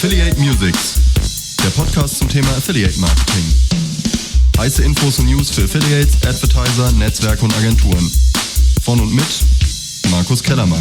Affiliate Musics, der Podcast zum Thema Affiliate Marketing. Heiße Infos und News für Affiliates, Advertiser, Netzwerke und Agenturen. Von und mit Markus Kellermann.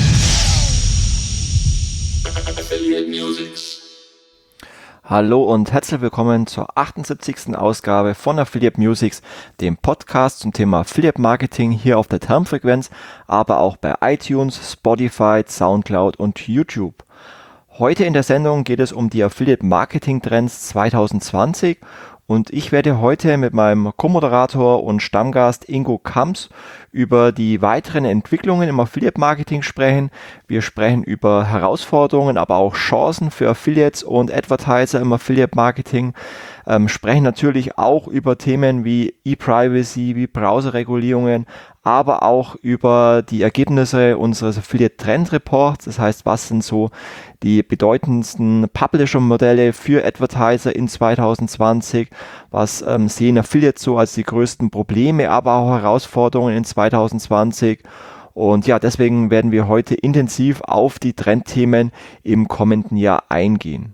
Affiliate Musics. Hallo und herzlich willkommen zur 78. Ausgabe von Affiliate Musics, dem Podcast zum Thema Affiliate Marketing hier auf der Termfrequenz, aber auch bei iTunes, Spotify, Soundcloud und YouTube. Heute in der Sendung geht es um die Affiliate Marketing Trends 2020 und ich werde heute mit meinem Co-Moderator und Stammgast Ingo Kamps über die weiteren Entwicklungen im Affiliate Marketing sprechen. Wir sprechen über Herausforderungen, aber auch Chancen für Affiliates und Advertiser im Affiliate Marketing. Sprechen natürlich auch über Themen wie E-Privacy, wie Browserregulierungen, aber auch über die Ergebnisse unseres Affiliate Trend Reports. Das heißt, was sind so die bedeutendsten Publisher-Modelle für Advertiser in 2020? Was sehen Affiliates so als die größten Probleme, aber auch Herausforderungen in 2020? Und ja, deswegen werden wir heute intensiv auf die Trendthemen im kommenden Jahr eingehen.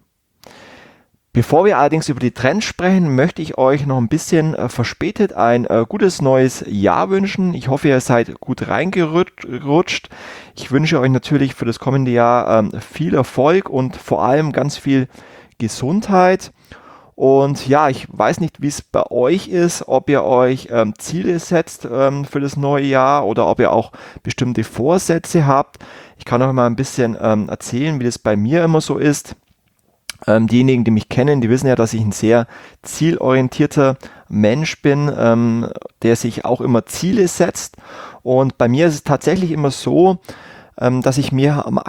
Bevor wir allerdings über die Trends sprechen, möchte ich euch noch ein bisschen verspätet ein gutes neues Jahr wünschen. Ich hoffe, ihr seid gut reingerutscht. Ich wünsche euch natürlich für das kommende Jahr viel Erfolg und vor allem ganz viel Gesundheit. Und ja, ich weiß nicht, wie es bei euch ist, ob ihr euch Ziele setzt für das neue Jahr oder ob ihr auch bestimmte Vorsätze habt. Ich kann euch mal ein bisschen erzählen, wie das bei mir immer so ist. Diejenigen, die mich kennen, die wissen ja, dass ich ein sehr zielorientierter Mensch bin, der sich auch immer Ziele setzt. Und bei mir ist es tatsächlich immer so, dass ich mir am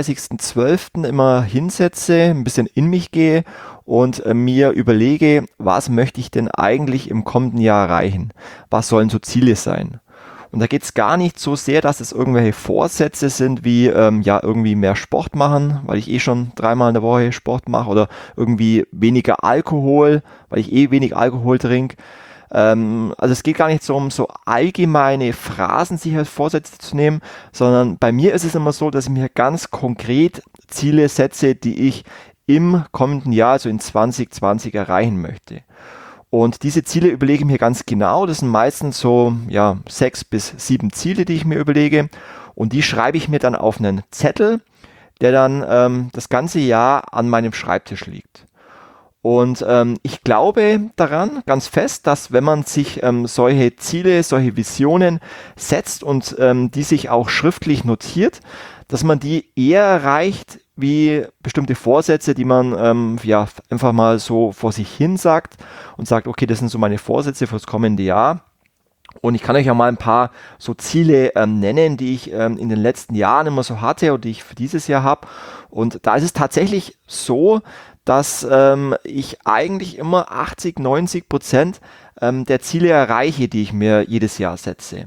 31.12. immer hinsetze, ein bisschen in mich gehe und mir überlege, was möchte ich denn eigentlich im kommenden Jahr erreichen? Was sollen so Ziele sein? Und da geht es gar nicht so sehr, dass es irgendwelche Vorsätze sind, wie irgendwie mehr Sport machen, weil ich schon 3-mal in der Woche Sport mache, oder irgendwie weniger Alkohol, weil ich wenig Alkohol trinke. Also es geht gar nicht so um so allgemeine Phrasen, sich als Vorsätze zu nehmen, sondern bei mir ist es immer so, dass ich mir ganz konkret Ziele setze, die ich im kommenden Jahr, also in 2020, erreichen möchte. Und diese Ziele überlege ich mir ganz genau. Das sind meistens so 6 bis 7 Ziele, die ich mir überlege. Und die schreibe ich mir dann auf einen Zettel, der dann das ganze Jahr an meinem Schreibtisch liegt. Und ich glaube daran ganz fest, dass wenn man sich solche Ziele, solche Visionen setzt und die sich auch schriftlich notiert, dass man die eher erreicht wie bestimmte Vorsätze, die man einfach mal so vor sich hin sagt und sagt, okay, das sind so meine Vorsätze fürs kommende Jahr. Und ich kann euch ja mal ein paar so Ziele nennen, die ich in den letzten Jahren immer so hatte und die ich für dieses Jahr habe. Und da ist es tatsächlich so, dass ich eigentlich immer 80-90% der Ziele erreiche, die ich mir jedes Jahr setze.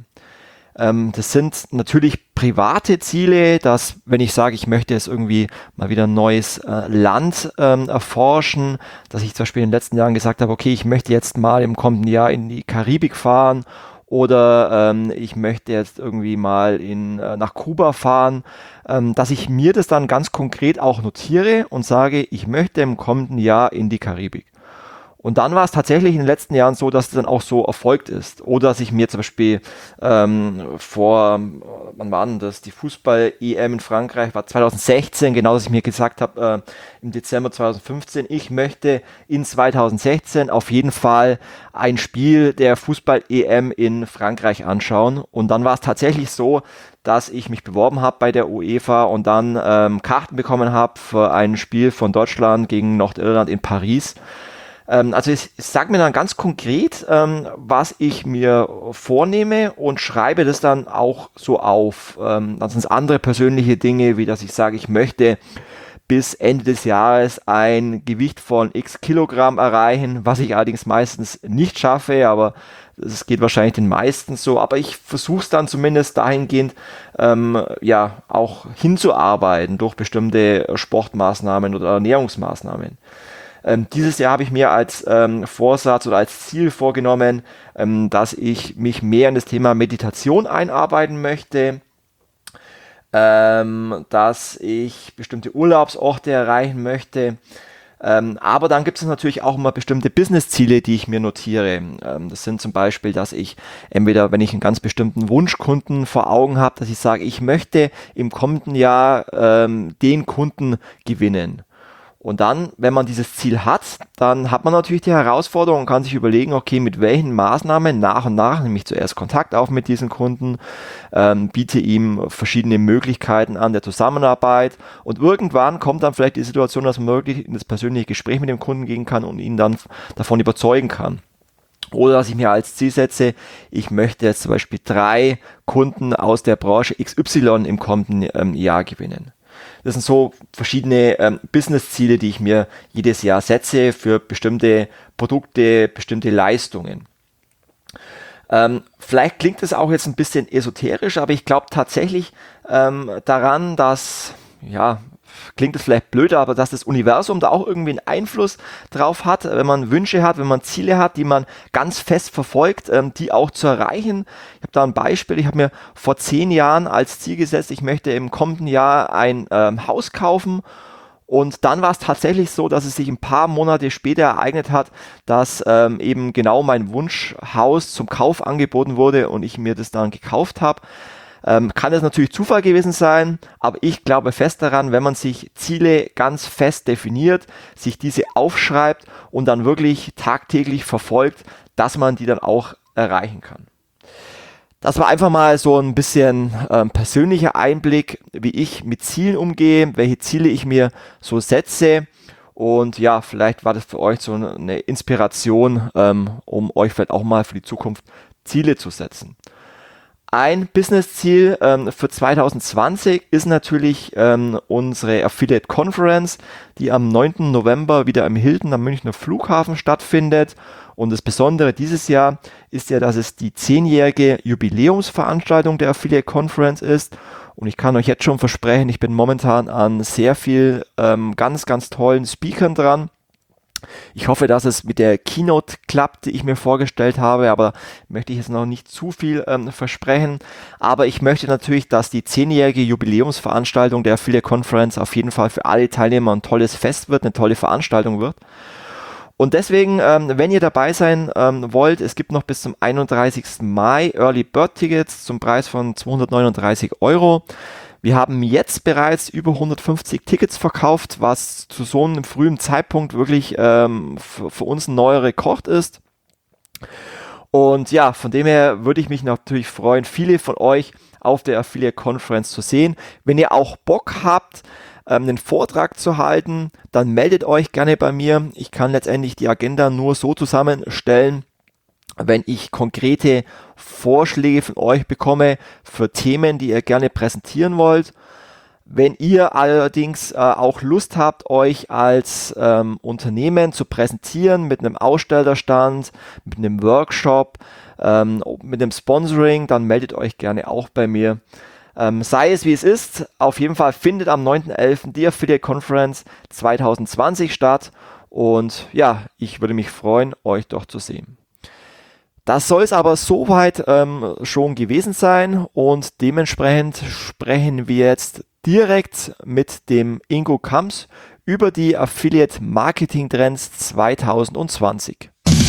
Das sind natürlich private Ziele, dass, wenn ich sage, ich möchte jetzt irgendwie mal wieder ein neues Land erforschen, dass ich zum Beispiel in den letzten Jahren gesagt habe, okay, ich möchte jetzt mal im kommenden Jahr in die Karibik fahren oder ich möchte jetzt irgendwie mal nach Kuba fahren, dass ich mir das dann ganz konkret auch notiere und sage, ich möchte im kommenden Jahr in die Karibik. Und dann war es tatsächlich in den letzten Jahren so, dass es dann auch so erfolgt ist. Oder dass ich mir zum Beispiel wann war denn das? Die Fußball-EM in Frankreich war 2016, genau, dass ich mir gesagt habe, im Dezember 2015, ich möchte in 2016 auf jeden Fall ein Spiel der Fußball-EM in Frankreich anschauen. Und dann war es tatsächlich so, dass ich mich beworben habe bei der UEFA und dann Karten bekommen habe für ein Spiel von Deutschland gegen Nordirland in Paris. Also ich sage mir dann ganz konkret, was ich mir vornehme und schreibe das dann auch so auf. Dann sind es andere persönliche Dinge, wie dass ich sage, ich möchte bis Ende des Jahres ein Gewicht von x Kilogramm erreichen, was ich allerdings meistens nicht schaffe, aber das geht wahrscheinlich den meisten so. Aber ich versuche es dann zumindest dahingehend auch hinzuarbeiten durch bestimmte Sportmaßnahmen oder Ernährungsmaßnahmen. Dieses Jahr habe ich mir als Vorsatz oder als Ziel vorgenommen, dass ich mich mehr in das Thema Meditation einarbeiten möchte. dass ich bestimmte Urlaubsorte erreichen möchte. Aber dann gibt es natürlich auch immer bestimmte Business-Ziele, die ich mir notiere. Das sind zum Beispiel, dass ich entweder, wenn ich einen ganz bestimmten Wunschkunden vor Augen habe, dass ich sage, ich möchte im kommenden Jahr den Kunden gewinnen. Und dann, wenn man dieses Ziel hat, dann hat man natürlich die Herausforderung und kann sich überlegen, okay, mit welchen Maßnahmen nach und nach, nehme ich zuerst Kontakt auf mit diesen Kunden, biete ihm verschiedene Möglichkeiten an der Zusammenarbeit und irgendwann kommt dann vielleicht die Situation, dass man wirklich in das persönliche Gespräch mit dem Kunden gehen kann und ihn dann davon überzeugen kann. Oder dass ich mir als Ziel setze, ich möchte jetzt zum Beispiel 3 Kunden aus der Branche XY im kommenden Jahr gewinnen. Das sind so verschiedene Business-Ziele, die ich mir jedes Jahr setze für bestimmte Produkte, bestimmte Leistungen. Vielleicht klingt es auch jetzt ein bisschen esoterisch, aber ich glaube tatsächlich daran, dass, ja, klingt es vielleicht blöder, aber dass das Universum da auch irgendwie einen Einfluss drauf hat, wenn man Wünsche hat, wenn man Ziele hat, die man ganz fest verfolgt, die auch zu erreichen. Ich habe da ein Beispiel, ich habe mir vor 10 Jahren als Ziel gesetzt, ich möchte im kommenden Jahr ein Haus kaufen. Und dann war es tatsächlich so, dass es sich ein paar Monate später ereignet hat, dass eben genau mein Wunschhaus zum Kauf angeboten wurde und ich mir das dann gekauft habe. Kann es natürlich Zufall gewesen sein, aber ich glaube fest daran, wenn man sich Ziele ganz fest definiert, sich diese aufschreibt und dann wirklich tagtäglich verfolgt, dass man die dann auch erreichen kann. Das war einfach mal so ein bisschen persönlicher Einblick, wie ich mit Zielen umgehe, welche Ziele ich mir so setze. Und ja, vielleicht war das für euch so eine Inspiration, um euch vielleicht auch mal für die Zukunft Ziele zu setzen. Ein Business-Ziel für 2020 ist natürlich unsere Affiliate Conference, die am 9. November wieder im Hilton am Münchner Flughafen stattfindet. Und das Besondere dieses Jahr ist ja, dass es die 10-jährige Jubiläumsveranstaltung der Affiliate Conference ist. Und ich kann euch jetzt schon versprechen, ich bin momentan an sehr viel ganz, ganz tollen Speakern dran. Ich hoffe, dass es mit der Keynote klappt, die ich mir vorgestellt habe, aber möchte ich jetzt noch nicht zu viel versprechen. Aber ich möchte natürlich, dass die 10-jährige Jubiläumsveranstaltung der Affiliate Conference auf jeden Fall für alle Teilnehmer ein tolles Fest wird, eine tolle Veranstaltung wird. Und deswegen, wenn ihr dabei sein wollt, es gibt noch bis zum 31. Mai Early Bird Tickets zum Preis von 239 Euro. Wir haben jetzt bereits über 150 Tickets verkauft, was zu so einem frühen Zeitpunkt wirklich für uns ein neuer Rekord ist. Und ja, von dem her würde ich mich natürlich freuen, viele von euch auf der Affiliate Conference zu sehen. Wenn ihr auch Bock habt, einen Vortrag zu halten, dann meldet euch gerne bei mir. Ich kann letztendlich die Agenda nur so zusammenstellen, wenn ich konkrete Vorschläge von euch bekomme für Themen, die ihr gerne präsentieren wollt. Wenn ihr allerdings auch Lust habt, euch als Unternehmen zu präsentieren mit einem Ausstellerstand, mit einem Workshop, mit einem Sponsoring, dann meldet euch gerne auch bei mir. Sei es wie es ist, auf jeden Fall findet am 9.11. die Affiliate Conference 2020 statt und ja, ich würde mich freuen, euch dort zu sehen. Das soll es aber soweit schon gewesen sein und dementsprechend sprechen wir jetzt direkt mit dem Ingo Kamps über die Affiliate Marketing Trends 2020.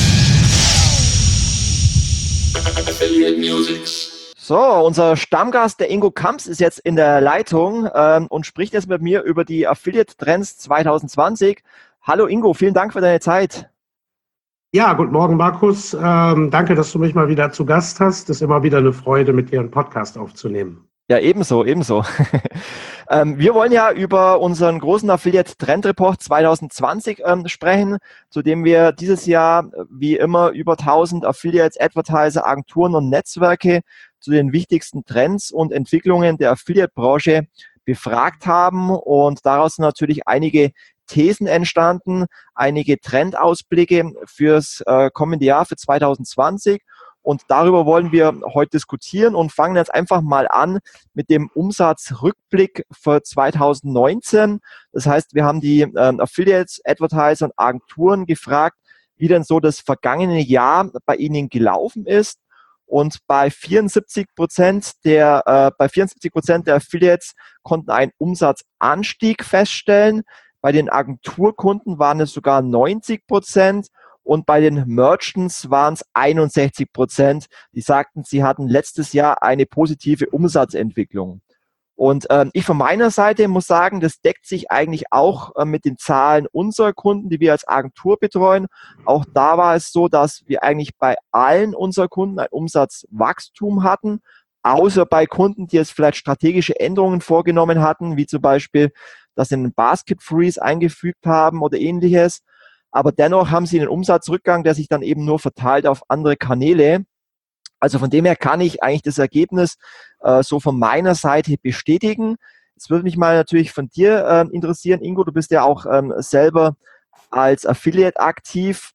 Affiliate Music. So, unser Stammgast, der Ingo Kamps, ist jetzt in der Leitung und spricht jetzt mit mir über die Affiliate Trends 2020. Hallo Ingo, vielen Dank für deine Zeit. Ja, guten Morgen, Markus. Danke, dass du mich mal wieder zu Gast hast. Es ist immer wieder eine Freude, mit dir einen Podcast aufzunehmen. Ja, ebenso. Wir wollen ja über unseren großen Affiliate Trend Report 2020 sprechen, zu dem wir dieses Jahr wie immer über 1000 Affiliates, Advertiser, Agenturen und Netzwerke zu den wichtigsten Trends und Entwicklungen der Affiliate-Branche befragt haben und daraus sind natürlich einige Thesen entstanden, einige Trendausblicke fürs kommende Jahr, für 2020. Und darüber wollen wir heute diskutieren und fangen jetzt einfach mal an mit dem Umsatzrückblick für 2019. Das heißt, wir haben die Affiliates, Advertiser und Agenturen gefragt, wie denn so das vergangene Jahr bei ihnen gelaufen ist. Und bei 74% der Affiliates konnten einen Umsatzanstieg feststellen. Bei den Agenturkunden waren es sogar 90% und bei den Merchants waren es 61%. Die sagten, sie hatten letztes Jahr eine positive Umsatzentwicklung. Und ich von meiner Seite muss sagen, das deckt sich eigentlich auch mit den Zahlen unserer Kunden, die wir als Agentur betreuen. Auch da war es so, dass wir eigentlich bei allen unserer Kunden ein Umsatzwachstum hatten, außer bei Kunden, die jetzt vielleicht strategische Änderungen vorgenommen hatten, wie zum Beispiel, dass sie einen Basket Freeze eingefügt haben oder ähnliches. Aber dennoch haben sie einen Umsatzrückgang, der sich dann eben nur verteilt auf andere Kanäle. Also von dem her kann ich eigentlich das Ergebnis so von meiner Seite bestätigen. Es würde mich mal natürlich von dir interessieren, Ingo, du bist ja auch selber als Affiliate aktiv.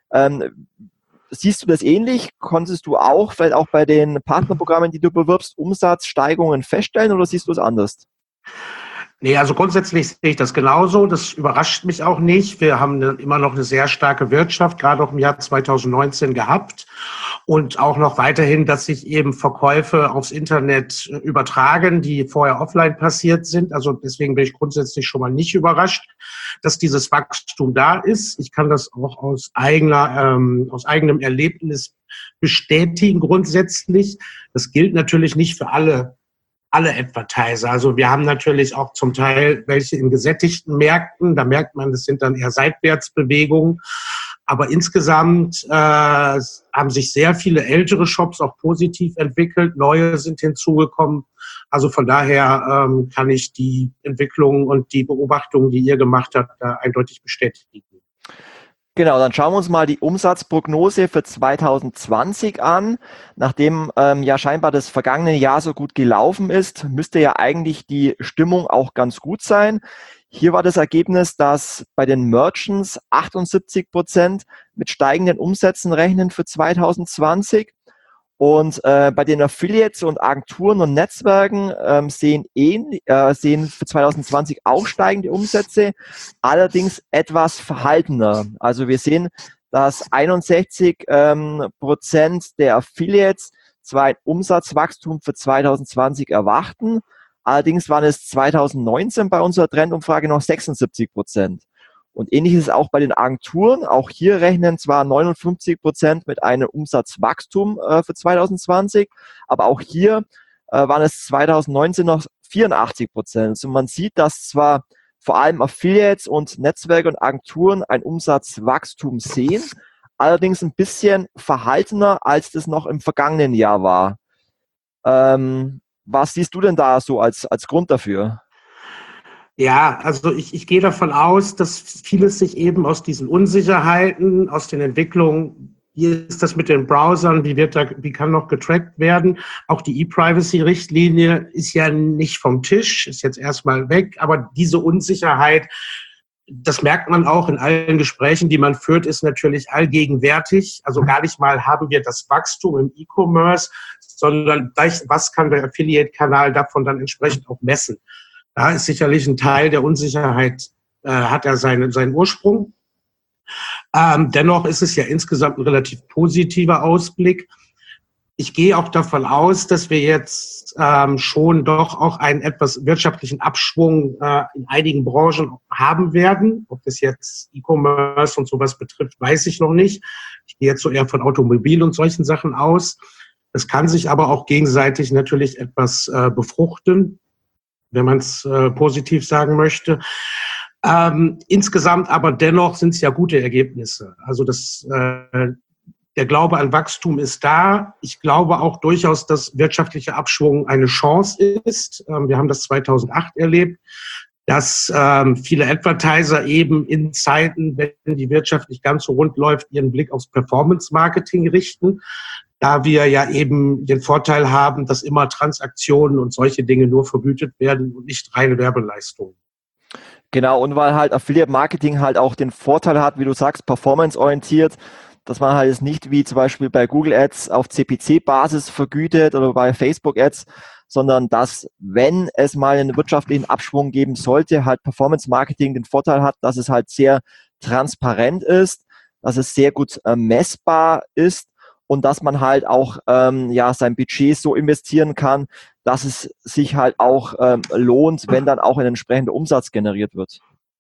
Siehst du das ähnlich? Konntest du auch, vielleicht auch bei den Partnerprogrammen, die du bewirbst, Umsatzsteigerungen feststellen oder siehst du es anders? Nee, also grundsätzlich sehe ich das genauso. Das überrascht mich auch nicht. Wir haben immer noch eine sehr starke Wirtschaft, gerade auch im Jahr 2019 gehabt. Und auch noch weiterhin, dass sich eben Verkäufe aufs Internet übertragen, die vorher offline passiert sind. Also deswegen bin ich grundsätzlich schon mal nicht überrascht, dass dieses Wachstum da ist. Ich kann das auch aus eigenem Erlebnis bestätigen grundsätzlich. Das gilt natürlich nicht für alle Advertiser. Also wir haben natürlich auch zum Teil welche in gesättigten Märkten. Da merkt man, das sind dann eher Seitwärtsbewegungen. Aber insgesamt haben sich sehr viele ältere Shops auch positiv entwickelt. Neue sind hinzugekommen. Also von daher kann ich die Entwicklung und die Beobachtungen, die ihr gemacht habt, eindeutig bestätigen. Genau, dann schauen wir uns mal die Umsatzprognose für 2020 an. Nachdem ja scheinbar das vergangene Jahr so gut gelaufen ist, müsste ja eigentlich die Stimmung auch ganz gut sein. Hier war das Ergebnis, dass bei den Merchants 78% mit steigenden Umsätzen rechnen für 2020. Und bei den Affiliates und Agenturen und Netzwerken sehen für 2020 auch steigende Umsätze, allerdings etwas verhaltener. Also wir sehen, dass 61% der Affiliates zwar ein Umsatzwachstum für 2020 erwarten, allerdings waren es 2019 bei unserer Trendumfrage noch 76%. Und ähnlich ist es auch bei den Agenturen. Auch hier rechnen zwar 59% mit einem Umsatzwachstum für 2020, aber auch hier waren es 2019 noch 84%. Also man sieht, dass zwar vor allem Affiliates und Netzwerke und Agenturen ein Umsatzwachstum sehen, allerdings ein bisschen verhaltener, als das noch im vergangenen Jahr war. Was siehst du denn da so als Grund dafür? Ja, also ich gehe davon aus, dass vieles sich eben aus diesen Unsicherheiten, aus den Entwicklungen, wie ist das mit den Browsern, wie kann noch getrackt werden? Auch die E-Privacy-Richtlinie ist ja nicht vom Tisch, ist jetzt erstmal weg, aber diese Unsicherheit, das merkt man auch in allen Gesprächen, die man führt, ist natürlich allgegenwärtig. Also gar nicht mal haben wir das Wachstum im E-Commerce, sondern was kann der Affiliate-Kanal davon dann entsprechend auch messen? Da ist sicherlich ein Teil der Unsicherheit, hat er seinen Ursprung. Dennoch ist es ja insgesamt ein relativ positiver Ausblick. Ich gehe auch davon aus, dass wir jetzt schon doch auch einen etwas wirtschaftlichen Abschwung in einigen Branchen haben werden. Ob das jetzt E-Commerce und sowas betrifft, weiß ich noch nicht. Ich gehe jetzt so eher von Automobil und solchen Sachen aus. Das kann sich aber auch gegenseitig natürlich etwas befruchten, wenn man es positiv sagen möchte. Insgesamt aber dennoch sind es ja gute Ergebnisse. Also der Glaube an Wachstum ist da. Ich glaube auch durchaus, dass wirtschaftlicher Abschwung eine Chance ist. Wir haben das 2008 erlebt, dass viele Advertiser eben in Zeiten, wenn die Wirtschaft nicht ganz so rund läuft, ihren Blick aufs Performance-Marketing richten. Da wir ja eben den Vorteil haben, dass immer Transaktionen und solche Dinge nur vergütet werden und nicht reine Werbeleistungen. Genau, und weil halt Affiliate Marketing halt auch den Vorteil hat, wie du sagst, performanceorientiert, dass man halt jetzt nicht wie zum Beispiel bei Google Ads auf CPC-Basis vergütet oder bei Facebook Ads, sondern dass, wenn es mal einen wirtschaftlichen Abschwung geben sollte, halt Performance Marketing den Vorteil hat, dass es halt sehr transparent ist, dass es sehr gut messbar ist und dass man halt auch sein Budget so investieren kann, dass es sich halt auch lohnt, wenn dann auch ein entsprechender Umsatz generiert wird.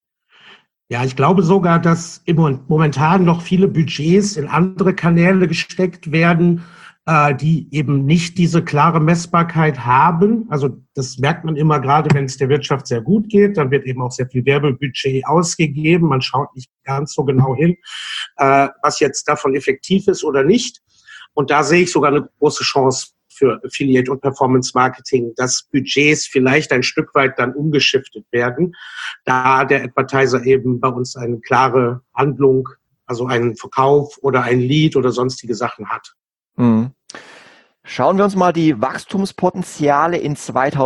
Ja, ich glaube sogar, dass momentan noch viele Budgets in andere Kanäle gesteckt werden, die eben nicht diese klare Messbarkeit haben. Also das merkt man immer, gerade wenn es der Wirtschaft sehr gut geht, dann wird eben auch sehr viel Werbebudget ausgegeben. Man schaut nicht ganz so genau hin, was jetzt davon effektiv ist oder nicht. Und da sehe ich sogar eine große Chance für Affiliate und Performance Marketing, dass Budgets vielleicht ein Stück weit dann umgeschiftet werden, da der Advertiser eben bei uns eine klare Handlung, also einen Verkauf oder ein Lead oder sonstige Sachen hat. Mhm. Schauen wir uns mal die Wachstumspotenziale in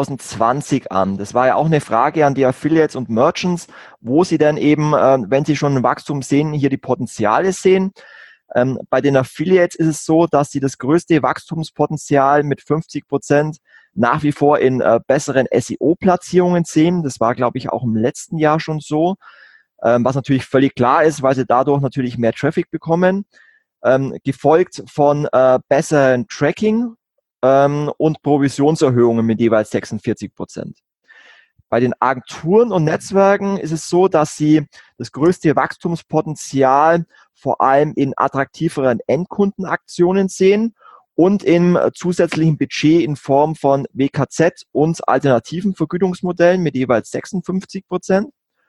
2020 an. Das war ja auch eine Frage an die Affiliates und Merchants, wo sie denn eben, wenn sie schon ein Wachstum sehen, hier die Potenziale sehen. Bei den Affiliates ist es so, dass sie das größte Wachstumspotenzial mit 50% nach wie vor in besseren SEO-Platzierungen sehen. Das war, glaube ich, auch im letzten Jahr schon so, was natürlich völlig klar ist, weil sie dadurch natürlich mehr Traffic bekommen. Gefolgt von besseren Tracking und Provisionserhöhungen mit jeweils 46%. Bei den Agenturen und Netzwerken ist es so, dass sie das größte Wachstumspotenzial vor allem in attraktiveren Endkundenaktionen sehen und im zusätzlichen Budget in Form von WKZ und alternativen Vergütungsmodellen mit jeweils 56%.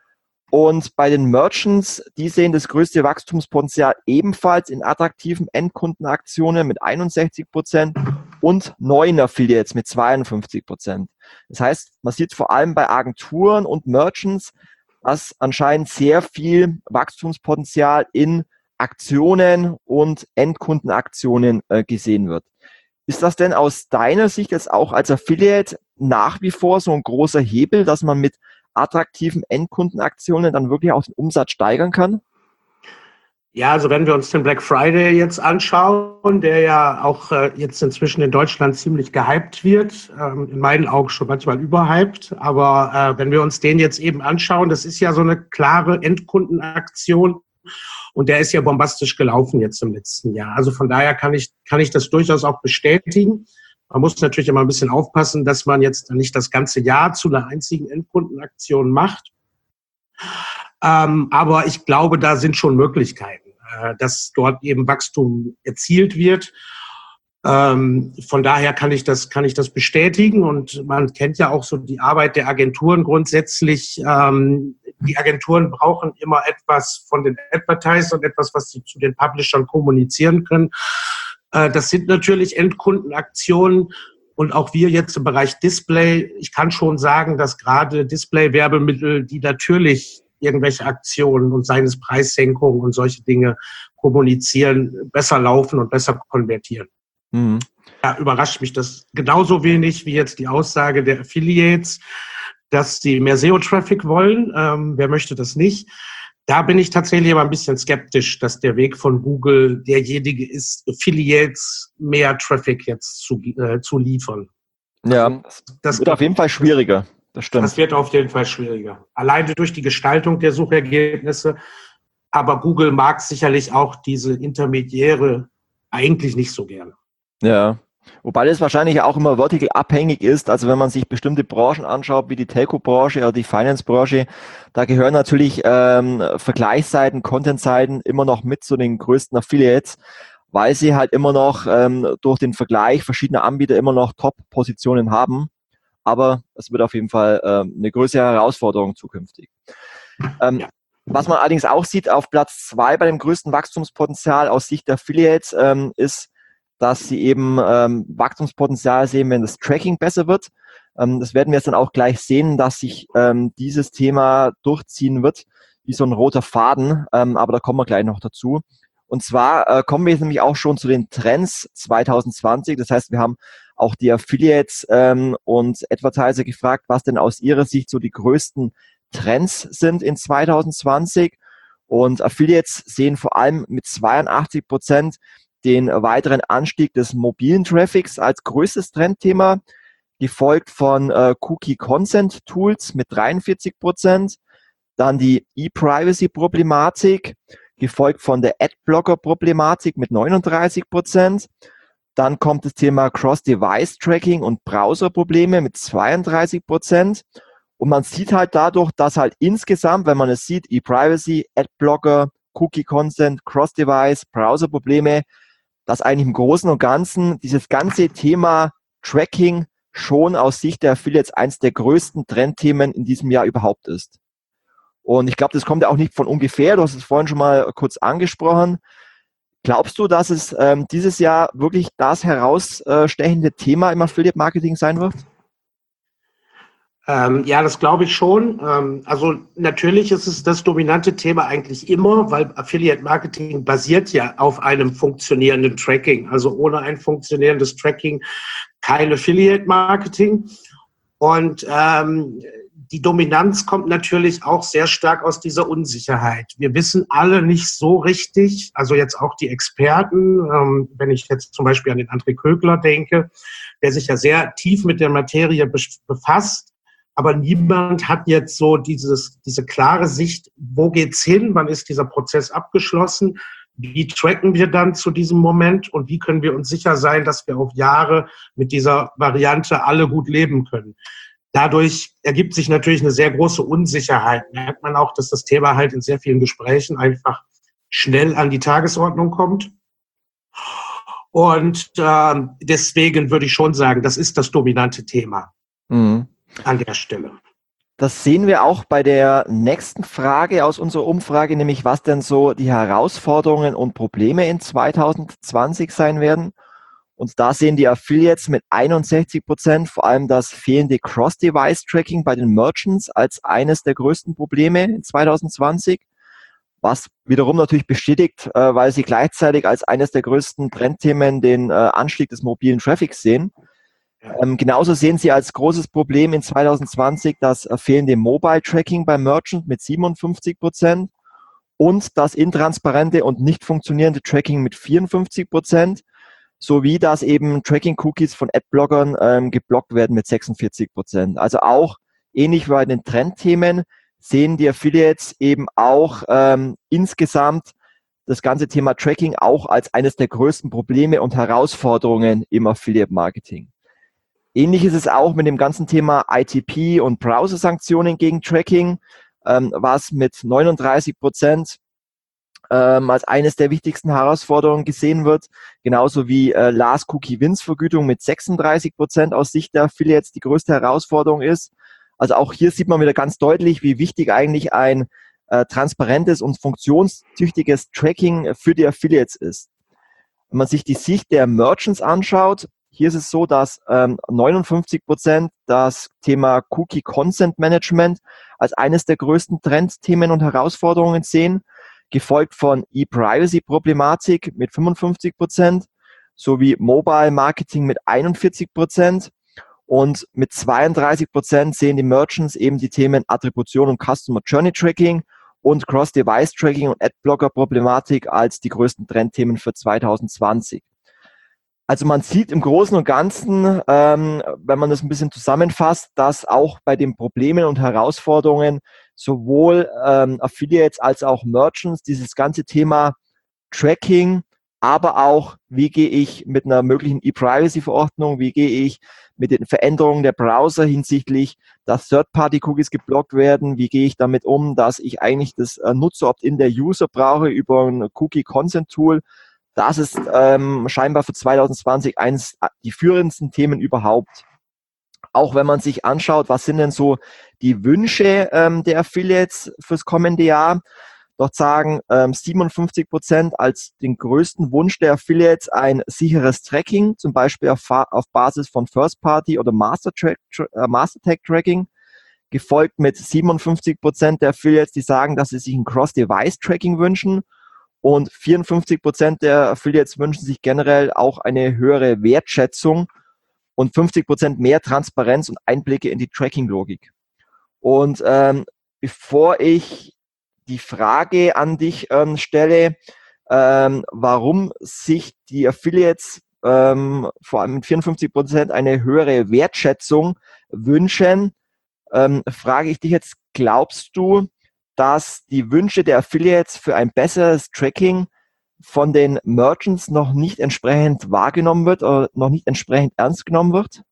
Und bei den Merchants, die sehen das größte Wachstumspotenzial ebenfalls in attraktiven Endkundenaktionen mit 61% und neuen Affiliates mit 52%. Das heißt, man sieht vor allem bei Agenturen und Merchants, dass anscheinend sehr viel Wachstumspotenzial in Aktionen und Endkundenaktionen gesehen wird. Ist das denn aus deiner Sicht jetzt auch als Affiliate nach wie vor so ein großer Hebel, dass man mit attraktiven Endkundenaktionen dann wirklich auch den Umsatz steigern kann? Ja, also wenn wir uns den Black Friday jetzt anschauen, der ja auch jetzt inzwischen in Deutschland ziemlich gehypt wird, in meinen Augen schon manchmal überhyped, aber wenn wir uns den jetzt eben anschauen, das ist ja so eine klare Endkundenaktion und der ist ja bombastisch gelaufen jetzt im letzten Jahr. Also von daher kann ich das durchaus auch bestätigen. Man muss natürlich immer ein bisschen aufpassen, dass man jetzt nicht das ganze Jahr zu einer einzigen Endkundenaktion macht. Aber ich glaube, da sind schon Möglichkeiten, dass dort eben Wachstum erzielt wird. Von daher kann ich das bestätigen. Und man kennt ja auch so die Arbeit der Agenturen grundsätzlich. Die Agenturen brauchen immer etwas von den Advertisern, etwas, was sie zu den Publishern kommunizieren können. Das sind natürlich Endkundenaktionen und auch wir jetzt im Bereich Display. Ich kann schon sagen, dass gerade Display-Werbemittel, die natürlich irgendwelche Aktionen und seien es Preissenkungen und solche Dinge kommunizieren, besser laufen und besser konvertieren. Mhm. Ja, überrascht mich das genauso wenig wie jetzt die Aussage der Affiliates, dass sie mehr SEO-Traffic wollen. Wer möchte das nicht? Da bin ich tatsächlich aber ein bisschen skeptisch, dass der Weg von Google derjenige ist, Affiliates mehr Traffic jetzt zu liefern. Ja, das wird auf jeden Fall schwieriger. Das stimmt. Das wird auf jeden Fall schwieriger. Alleine durch die Gestaltung der Suchergebnisse. Aber Google mag sicherlich auch diese Intermediäre eigentlich nicht so gerne. Ja. Wobei das wahrscheinlich auch immer vertical abhängig ist. Also wenn man sich bestimmte Branchen anschaut, wie die Telco-Branche oder die Finance-Branche, da gehören natürlich Vergleichsseiten, Content-Seiten immer noch mit zu den größten Affiliates, weil sie halt immer noch durch den Vergleich verschiedener Anbieter immer noch Top-Positionen haben. Aber es wird auf jeden Fall eine größere Herausforderung zukünftig. Ja. Was man allerdings auch sieht, auf Platz 2 bei dem größten Wachstumspotenzial aus Sicht der Affiliates ist, dass sie eben Wachstumspotenzial sehen, wenn das Tracking besser wird. Das werden wir jetzt dann auch gleich sehen, dass sich dieses Thema durchziehen wird, wie so ein roter Faden, aber da kommen wir gleich noch dazu. Und zwar kommen wir jetzt nämlich auch schon zu den Trends 2020. Das heißt, wir haben auch die Affiliates und Advertiser gefragt, was denn aus ihrer Sicht so die größten Trends sind in 2020. Und Affiliates sehen vor allem mit 82% den weiteren Anstieg des mobilen Traffics als größtes Trendthema, gefolgt von Cookie-Consent-Tools mit 43%, dann die E-Privacy-Problematik, gefolgt von der Adblocker-Problematik mit 39%. Dann kommt das Thema Cross-Device-Tracking und Browser-Probleme mit 32%. Und man sieht halt dadurch, dass halt insgesamt, wenn man es sieht, E-Privacy, Adblocker, Cookie-Consent, Cross-Device, Browser-Probleme, dass eigentlich im Großen und Ganzen dieses ganze Thema Tracking schon aus Sicht der Affiliates eins der größten Trendthemen in diesem Jahr überhaupt ist. Und ich glaube, das kommt ja auch nicht von ungefähr. Du hast es vorhin schon mal kurz angesprochen. Glaubst du, dass es dieses Jahr wirklich das herausstechende Thema im Affiliate-Marketing sein wird? Ja, das glaube ich schon. Also natürlich ist es das dominante Thema eigentlich immer, weil Affiliate-Marketing basiert ja auf einem funktionierenden Tracking. Also ohne ein funktionierendes Tracking kein Affiliate-Marketing. Und die Dominanz kommt natürlich auch sehr stark aus dieser Unsicherheit. Wir wissen alle nicht so richtig, also jetzt auch die Experten, wenn ich jetzt zum Beispiel an den André Kögler denke, der sich ja sehr tief mit der Materie befasst, aber niemand hat jetzt so diese klare Sicht, wo geht's hin, wann ist dieser Prozess abgeschlossen, wie tracken wir dann zu diesem Moment und wie können wir uns sicher sein, dass wir auf Jahre mit dieser Variante alle gut leben können. Dadurch ergibt sich natürlich eine sehr große Unsicherheit. Merkt man auch, dass das Thema halt in sehr vielen Gesprächen einfach schnell an die Tagesordnung kommt. Und deswegen würde ich schon sagen, das ist das dominante Thema an der Stelle. Das sehen wir auch bei der nächsten Frage aus unserer Umfrage, nämlich was denn so die Herausforderungen und Probleme in 2020 sein werden. Und da sehen die Affiliates mit 61% vor allem das fehlende Cross-Device-Tracking bei den Merchants als eines der größten Probleme in 2020, was wiederum natürlich bestätigt, weil sie gleichzeitig als eines der größten Trendthemen den Anstieg des mobilen Traffics sehen. Genauso sehen sie als großes Problem in 2020 das fehlende Mobile-Tracking bei Merchant mit 57% und das intransparente und nicht funktionierende Tracking mit 54%. Sowie dass eben Tracking-Cookies von Adblockern geblockt werden mit 46%. Also auch ähnlich wie bei den Trendthemen sehen die Affiliates eben auch insgesamt das ganze Thema Tracking auch als eines der größten Probleme und Herausforderungen im Affiliate-Marketing. Ähnlich ist es auch mit dem ganzen Thema ITP und Browser-Sanktionen gegen Tracking, was mit 39% als eines der wichtigsten Herausforderungen gesehen wird, genauso wie Last-Cookie-Wins-Vergütung mit 36% aus Sicht der Affiliates die größte Herausforderung ist. Also auch hier sieht man wieder ganz deutlich, wie wichtig eigentlich ein transparentes und funktionstüchtiges Tracking für die Affiliates ist. Wenn man sich die Sicht der Merchants anschaut, hier ist es so, dass 59% das Thema Cookie-Consent-Management als eines der größten Trendthemen und Herausforderungen sehen, gefolgt von E-Privacy-Problematik mit 55%, sowie Mobile-Marketing mit 41%. Und mit 32% sehen die Merchants eben die Themen Attribution und Customer Journey Tracking und Cross-Device Tracking und Adblocker-Problematik als die größten Trendthemen für 2020. Also man sieht im Großen und Ganzen, wenn man das ein bisschen zusammenfasst, dass auch bei den Problemen und Herausforderungen sowohl Affiliates als auch Merchants dieses ganze Thema Tracking, aber auch, wie gehe ich mit einer möglichen E-Privacy-Verordnung, wie gehe ich mit den Veränderungen der Browser hinsichtlich, dass Third-Party-Cookies geblockt werden, wie gehe ich damit um, dass ich eigentlich das Nutzer-Opt-in der User brauche über ein Cookie-Consent-Tool. Das ist scheinbar für 2020 eines die führendsten Themen überhaupt. Auch wenn man sich anschaut, was sind denn so die Wünsche der Affiliates fürs kommende Jahr, dort sagen 57% als den größten Wunsch der Affiliates ein sicheres Tracking, zum Beispiel auf Basis von First-Party oder Master-Tag-Tracking, gefolgt mit 57% der Affiliates, die sagen, dass sie sich ein Cross-Device-Tracking wünschen. Und 54% der Affiliates wünschen sich generell auch eine höhere Wertschätzung und 50% mehr Transparenz und Einblicke in die Tracking-Logik. Und bevor ich die Frage an dich stelle, warum sich die Affiliates vor allem mit 54% eine höhere Wertschätzung wünschen, frage ich dich jetzt, glaubst du, dass die Wünsche der Affiliates für ein besseres Tracking von den Merchants noch nicht entsprechend wahrgenommen wird oder noch nicht entsprechend ernst genommen wird?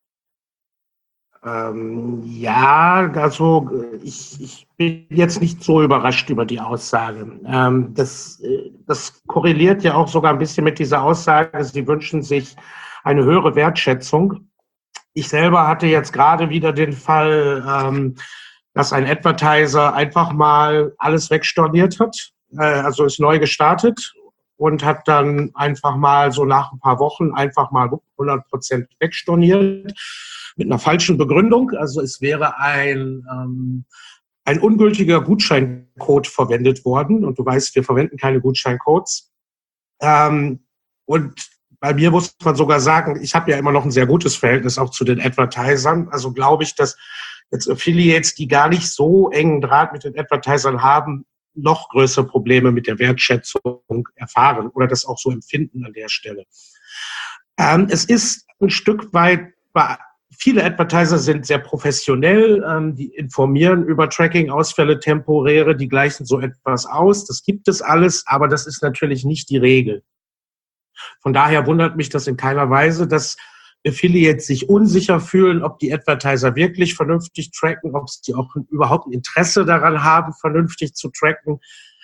Ja, also ich bin jetzt nicht so überrascht über die Aussage. Das korreliert ja auch sogar ein bisschen mit dieser Aussage, sie wünschen sich eine höhere Wertschätzung. Ich selber hatte jetzt gerade wieder den Fall, dass ein Advertiser einfach mal alles wegstorniert hat, also ist neu gestartet und hat dann einfach mal so nach ein paar Wochen einfach mal 100% wegstorniert mit einer falschen Begründung. Also es wäre ein ungültiger Gutscheincode verwendet worden und du weißt, wir verwenden keine Gutscheincodes. Und bei mir muss man sogar sagen, ich habe ja immer noch ein sehr gutes Verhältnis auch zu den Advertisern. Also glaube ich, dass jetzt Affiliates, die gar nicht so engen Draht mit den Advertisern haben, noch größere Probleme mit der Wertschätzung erfahren oder das auch so empfinden an der Stelle. Es ist ein Stück weit, viele Advertiser sind sehr professionell, die informieren über Tracking-Ausfälle, temporäre, die gleichen so etwas aus. Das gibt es alles, aber das ist natürlich nicht die Regel. Von daher wundert mich das in keiner Weise, dass Affiliates sich unsicher fühlen, ob die Advertiser wirklich vernünftig tracken, ob sie auch überhaupt ein Interesse daran haben, vernünftig zu tracken.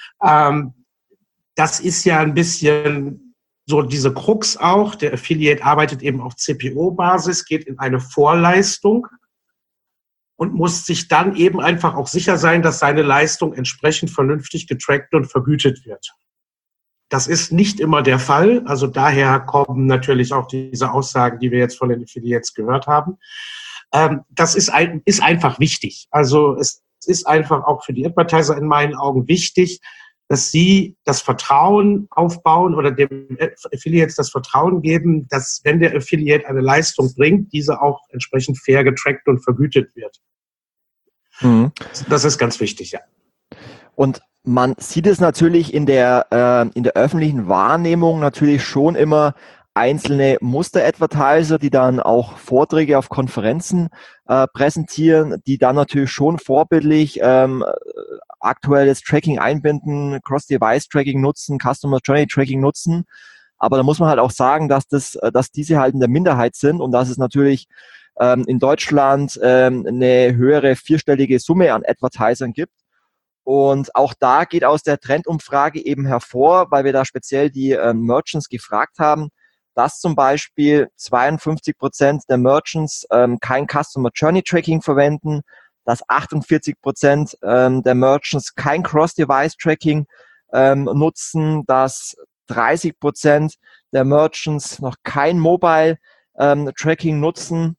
Das ist ja ein bisschen so diese Krux auch. Der Affiliate arbeitet eben auf CPO-Basis, geht in eine Vorleistung und muss sich dann eben einfach auch sicher sein, dass seine Leistung entsprechend vernünftig getrackt und vergütet wird. Das ist nicht immer der Fall. Also daher kommen natürlich auch diese Aussagen, die wir jetzt von den Affiliates gehört haben. Das ist einfach wichtig. Also es ist einfach auch für die Advertiser in meinen Augen wichtig, dass sie das Vertrauen aufbauen oder dem Affiliates das Vertrauen geben, dass, wenn der Affiliate eine Leistung bringt, diese auch entsprechend fair getrackt und vergütet wird. Mhm. Das ist ganz wichtig, ja. Und man sieht es natürlich in der öffentlichen Wahrnehmung natürlich schon immer einzelne Muster-Advertiser, die dann auch Vorträge auf Konferenzen präsentieren, die dann natürlich schon vorbildlich aktuelles Tracking einbinden, Cross-Device-Tracking nutzen, Customer Journey Tracking nutzen. Aber da muss man halt auch sagen, dass diese halt in der Minderheit sind und dass es natürlich in Deutschland eine höhere vierstellige Summe an Advertisern gibt. Und auch da geht aus der Trendumfrage eben hervor, weil wir da speziell die Merchants gefragt haben, dass zum Beispiel 52% der Merchants kein Customer Journey Tracking verwenden, dass 48% der Merchants kein Cross-Device Tracking nutzen, dass 30% der Merchants noch kein Mobile Tracking nutzen.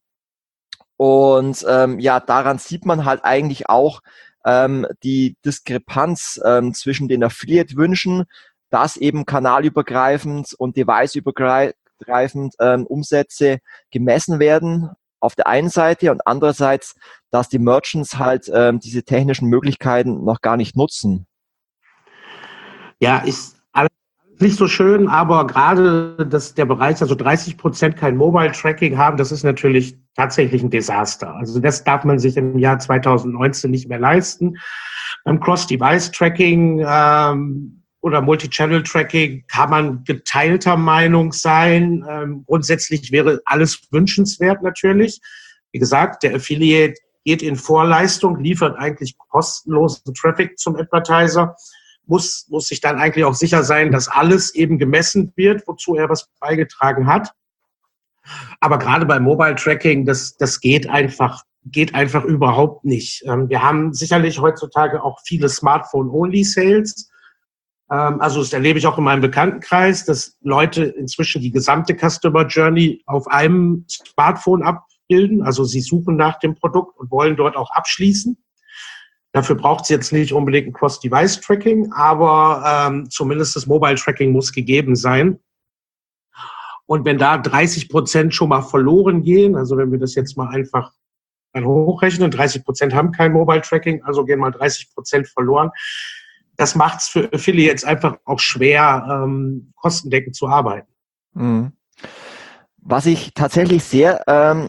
Und ja, daran sieht man halt eigentlich auch die Diskrepanz zwischen den Affiliate-Wünschen, dass eben kanalübergreifend und deviceübergreifend Umsätze gemessen werden auf der einen Seite und andererseits, dass die Merchants halt diese technischen Möglichkeiten noch gar nicht nutzen. Ja, ist alles nicht so schön, aber gerade der Bereich, also 30% kein Mobile-Tracking haben, das ist natürlich tatsächlich ein Desaster. Also das darf man sich im Jahr 2019 nicht mehr leisten. Beim Cross-Device-Tracking oder Multi-Channel-Tracking kann man geteilter Meinung sein. Grundsätzlich wäre alles wünschenswert natürlich. Wie gesagt, der Affiliate geht in Vorleistung, liefert eigentlich kostenlosen Traffic zum Advertiser, muss sich dann eigentlich auch sicher sein, dass alles eben gemessen wird, wozu er was beigetragen hat. Aber gerade beim Mobile Tracking, das geht einfach überhaupt nicht. Wir haben sicherlich heutzutage auch viele Smartphone-Only-Sales. Also das erlebe ich auch in meinem Bekanntenkreis, dass Leute inzwischen die gesamte Customer Journey auf einem Smartphone abbilden. Also sie suchen nach dem Produkt und wollen dort auch abschließen. Dafür braucht es jetzt nicht unbedingt ein Cross-Device-Tracking, aber zumindest das Mobile-Tracking muss gegeben sein. Und wenn da 30% schon mal verloren gehen, also wenn wir das jetzt mal einfach dann hochrechnen, 30% haben kein Mobile-Tracking, also gehen mal 30% verloren. Das macht es für Affiliates einfach auch schwer, kostendeckend zu arbeiten. Mhm. Was ich tatsächlich sehr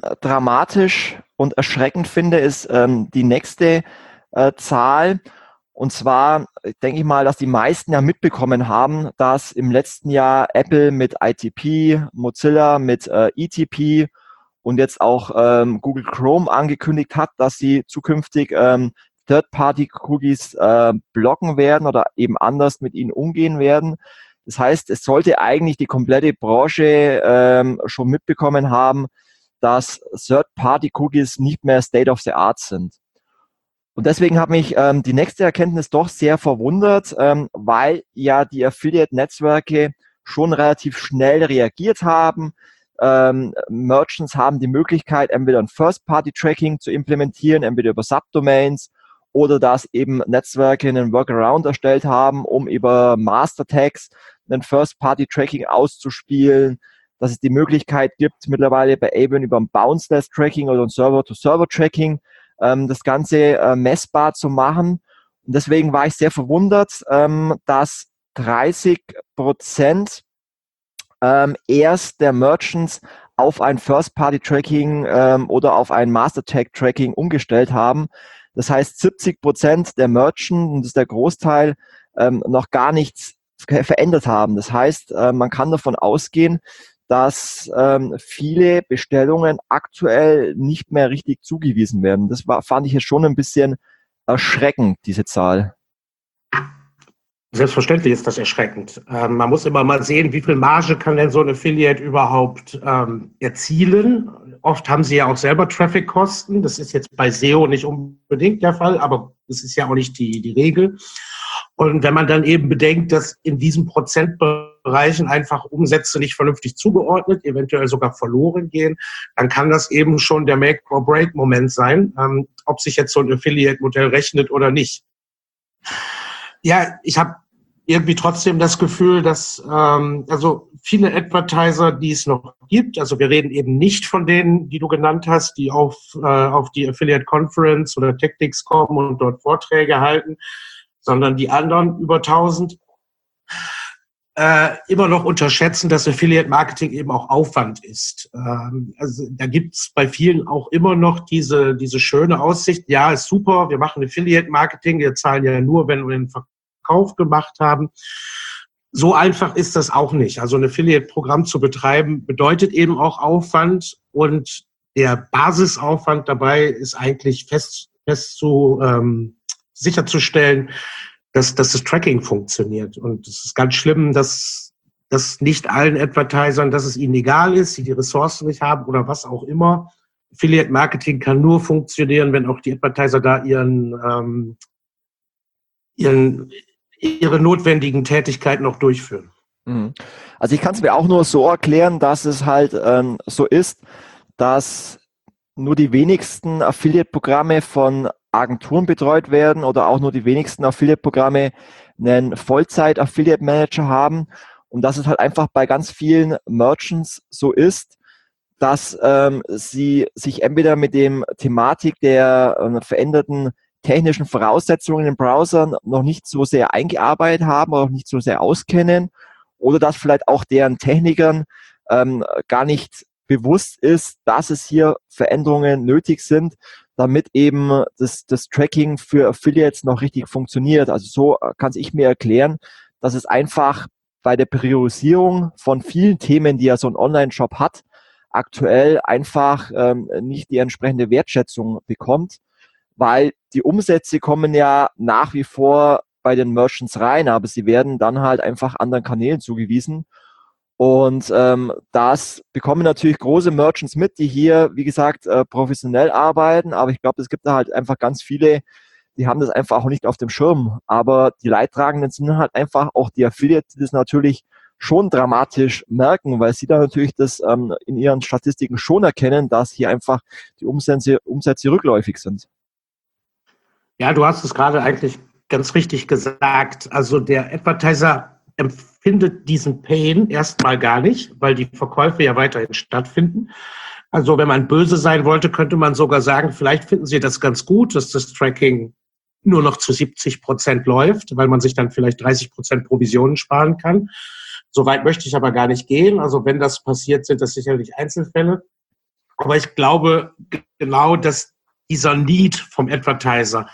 dramatisch und erschreckend finde, ist die nächste Zahl. Und zwar denke ich mal, dass die meisten ja mitbekommen haben, dass im letzten Jahr Apple mit ITP, Mozilla mit ETP und jetzt auch Google Chrome angekündigt hat, dass sie zukünftig Third-Party-Cookies blocken werden oder eben anders mit ihnen umgehen werden. Das heißt, es sollte eigentlich die komplette Branche schon mitbekommen haben, dass Third-Party-Cookies nicht mehr State of the Art sind. Und deswegen hat mich die nächste Erkenntnis doch sehr verwundert, weil ja die Affiliate-Netzwerke schon relativ schnell reagiert haben. Merchants haben die Möglichkeit, entweder ein First-Party-Tracking zu implementieren, entweder über Subdomains oder dass eben Netzwerke einen Workaround erstellt haben, um über Master-Tags ein First-Party-Tracking auszuspielen, dass es die Möglichkeit gibt, mittlerweile bei Avon über ein Bounceless-Tracking oder ein Server-to-Server-Tracking das Ganze messbar zu machen. Und deswegen war ich sehr verwundert, dass 30% erst der Merchants auf ein First-Party-Tracking oder auf ein Master-Tag-Tracking umgestellt haben. Das heißt, 70% der Merchants, und das ist der Großteil, noch gar nichts verändert haben. Das heißt, man kann davon ausgehen, dass viele Bestellungen aktuell nicht mehr richtig zugewiesen werden. Das fand ich jetzt schon ein bisschen erschreckend, diese Zahl. Selbstverständlich ist das erschreckend. Man muss immer mal sehen, wie viel Marge kann denn so ein Affiliate überhaupt erzielen. Oft haben sie ja auch selber Traffic-Kosten. Das ist jetzt bei SEO nicht unbedingt der Fall, aber das ist ja auch nicht die Regel. Und wenn man dann eben bedenkt, dass in diesen Prozentbereichen einfach Umsätze nicht vernünftig zugeordnet, eventuell sogar verloren gehen, dann kann das eben schon der Make-or-Break-Moment sein, ob sich jetzt so ein Affiliate-Modell rechnet oder nicht. Ja, ich habe irgendwie trotzdem das Gefühl, dass also viele Advertiser, die es noch gibt, also wir reden eben nicht von denen, die du genannt hast, die auf die Affiliate Conference oder Tactics kommen und dort Vorträge halten, sondern die anderen über 1000 immer noch unterschätzen, dass Affiliate-Marketing eben auch Aufwand ist. Also da gibt's bei vielen auch immer noch diese schöne Aussicht, ja, ist super, wir machen Affiliate-Marketing, wir zahlen ja nur, wenn wir einen Verkauf gemacht haben. So einfach ist das auch nicht. Also ein Affiliate-Programm zu betreiben, bedeutet eben auch Aufwand und der Basisaufwand dabei ist eigentlich sicherzustellen, dass das Tracking funktioniert. Und es ist ganz schlimm, dass nicht allen Advertisern, dass es ihnen egal ist, sie die Ressourcen nicht haben oder was auch immer. Affiliate Marketing kann nur funktionieren, wenn auch die Advertiser da ihre notwendigen Tätigkeiten noch durchführen. Also ich kann es mir auch nur so erklären, dass es halt so ist, dass nur die wenigsten Affiliate-Programme von Agenturen betreut werden oder auch nur die wenigsten Affiliate-Programme einen Vollzeit-Affiliate-Manager haben und dass es halt einfach bei ganz vielen Merchants so ist, dass sie sich entweder mit dem Thematik der veränderten technischen Voraussetzungen in den Browsern noch nicht so sehr eingearbeitet haben oder auch nicht so sehr auskennen oder dass vielleicht auch deren Technikern gar nicht bewusst ist, dass es hier Veränderungen nötig sind, damit eben das Tracking für Affiliates noch richtig funktioniert. Also so kann ich mir erklären, dass es einfach bei der Priorisierung von vielen Themen, die ja so ein Online-Shop hat, aktuell einfach nicht die entsprechende Wertschätzung bekommt, weil die Umsätze kommen ja nach wie vor bei den Merchants rein, aber sie werden dann halt einfach anderen Kanälen zugewiesen. Und das bekommen natürlich große Merchants mit, die hier, wie gesagt, professionell arbeiten. Aber ich glaube, es gibt da halt einfach ganz viele, die haben das einfach auch nicht auf dem Schirm. Aber die Leidtragenden sind halt einfach auch die Affiliates, die das natürlich schon dramatisch merken, weil sie da natürlich das in ihren Statistiken schon erkennen, dass hier einfach die Umsätze rückläufig sind. Ja, du hast es gerade eigentlich ganz richtig gesagt. Also der Advertiser empfindet diesen Pain erstmal gar nicht, weil die Verkäufe ja weiterhin stattfinden. Also wenn man böse sein wollte, könnte man sogar sagen, vielleicht finden Sie das ganz gut, dass das Tracking nur noch zu 70% läuft, weil man sich dann vielleicht 30% Provisionen sparen kann. Soweit möchte ich aber gar nicht gehen. Also wenn das passiert, sind das sicherlich Einzelfälle. Aber ich glaube genau, dass dieser Need vom Advertiser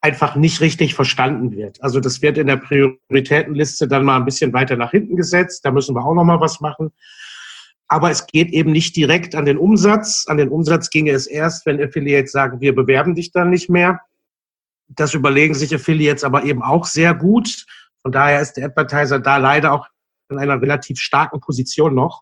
einfach nicht richtig verstanden wird. Also das wird in der Prioritätenliste dann mal ein bisschen weiter nach hinten gesetzt. Da müssen wir auch noch mal was machen. Aber es geht eben nicht direkt an den Umsatz. An den Umsatz ginge es erst, wenn Affiliates sagen, wir bewerben dich dann nicht mehr. Das überlegen sich Affiliates aber eben auch sehr gut. Von daher ist der Advertiser da leider auch in einer relativ starken Position noch,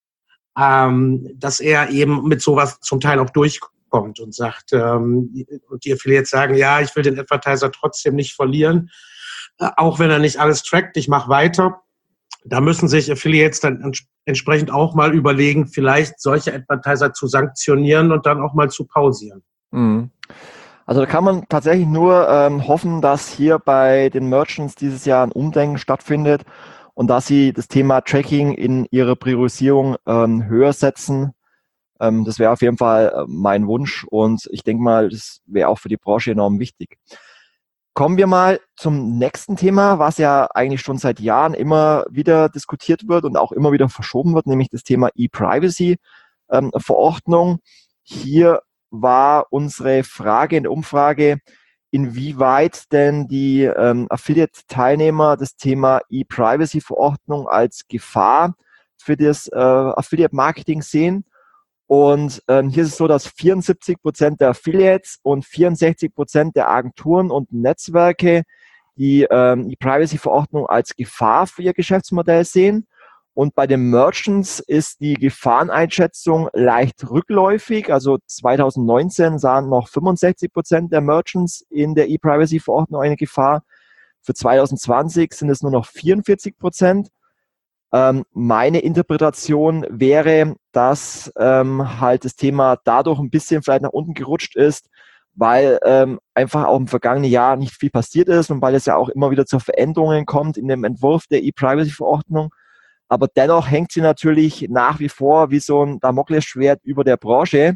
dass er eben mit sowas zum Teil auch durchkommt und sagt, und die Affiliates sagen, ja, ich will den Advertiser trotzdem nicht verlieren, auch wenn er nicht alles trackt, ich mache weiter. Da müssen sich Affiliates dann entsprechend auch mal überlegen, vielleicht solche Advertiser zu sanktionieren und dann auch mal zu pausieren. Mhm. Also da kann man tatsächlich nur hoffen, dass hier bei den Merchants dieses Jahr ein Umdenken stattfindet und dass sie das Thema Tracking in ihre Priorisierung höher setzen. Das wäre auf jeden Fall mein Wunsch und ich denke mal, das wäre auch für die Branche enorm wichtig. Kommen wir mal zum nächsten Thema, was ja eigentlich schon seit Jahren immer wieder diskutiert wird und auch immer wieder verschoben wird, nämlich das Thema E-Privacy-Verordnung. Hier war unsere Frage in der Umfrage, inwieweit denn die Affiliate-Teilnehmer das Thema E-Privacy-Verordnung als Gefahr für das Affiliate-Marketing sehen. Und hier ist es so, dass 74% der Affiliates und 64% der Agenturen und Netzwerke die E-Privacy-Verordnung als Gefahr für ihr Geschäftsmodell sehen. Und bei den Merchants ist die Gefahreneinschätzung leicht rückläufig. Also 2019 sahen noch 65% der Merchants in der E-Privacy-Verordnung eine Gefahr. Für 2020 sind es nur noch 44%. Meine Interpretation wäre, dass halt das Thema dadurch ein bisschen vielleicht nach unten gerutscht ist, weil einfach auch im vergangenen Jahr nicht viel passiert ist und weil es ja auch immer wieder zu Veränderungen kommt in dem Entwurf der E-Privacy-Verordnung. Aber dennoch hängt sie natürlich nach wie vor wie so ein Damoklesschwert über der Branche.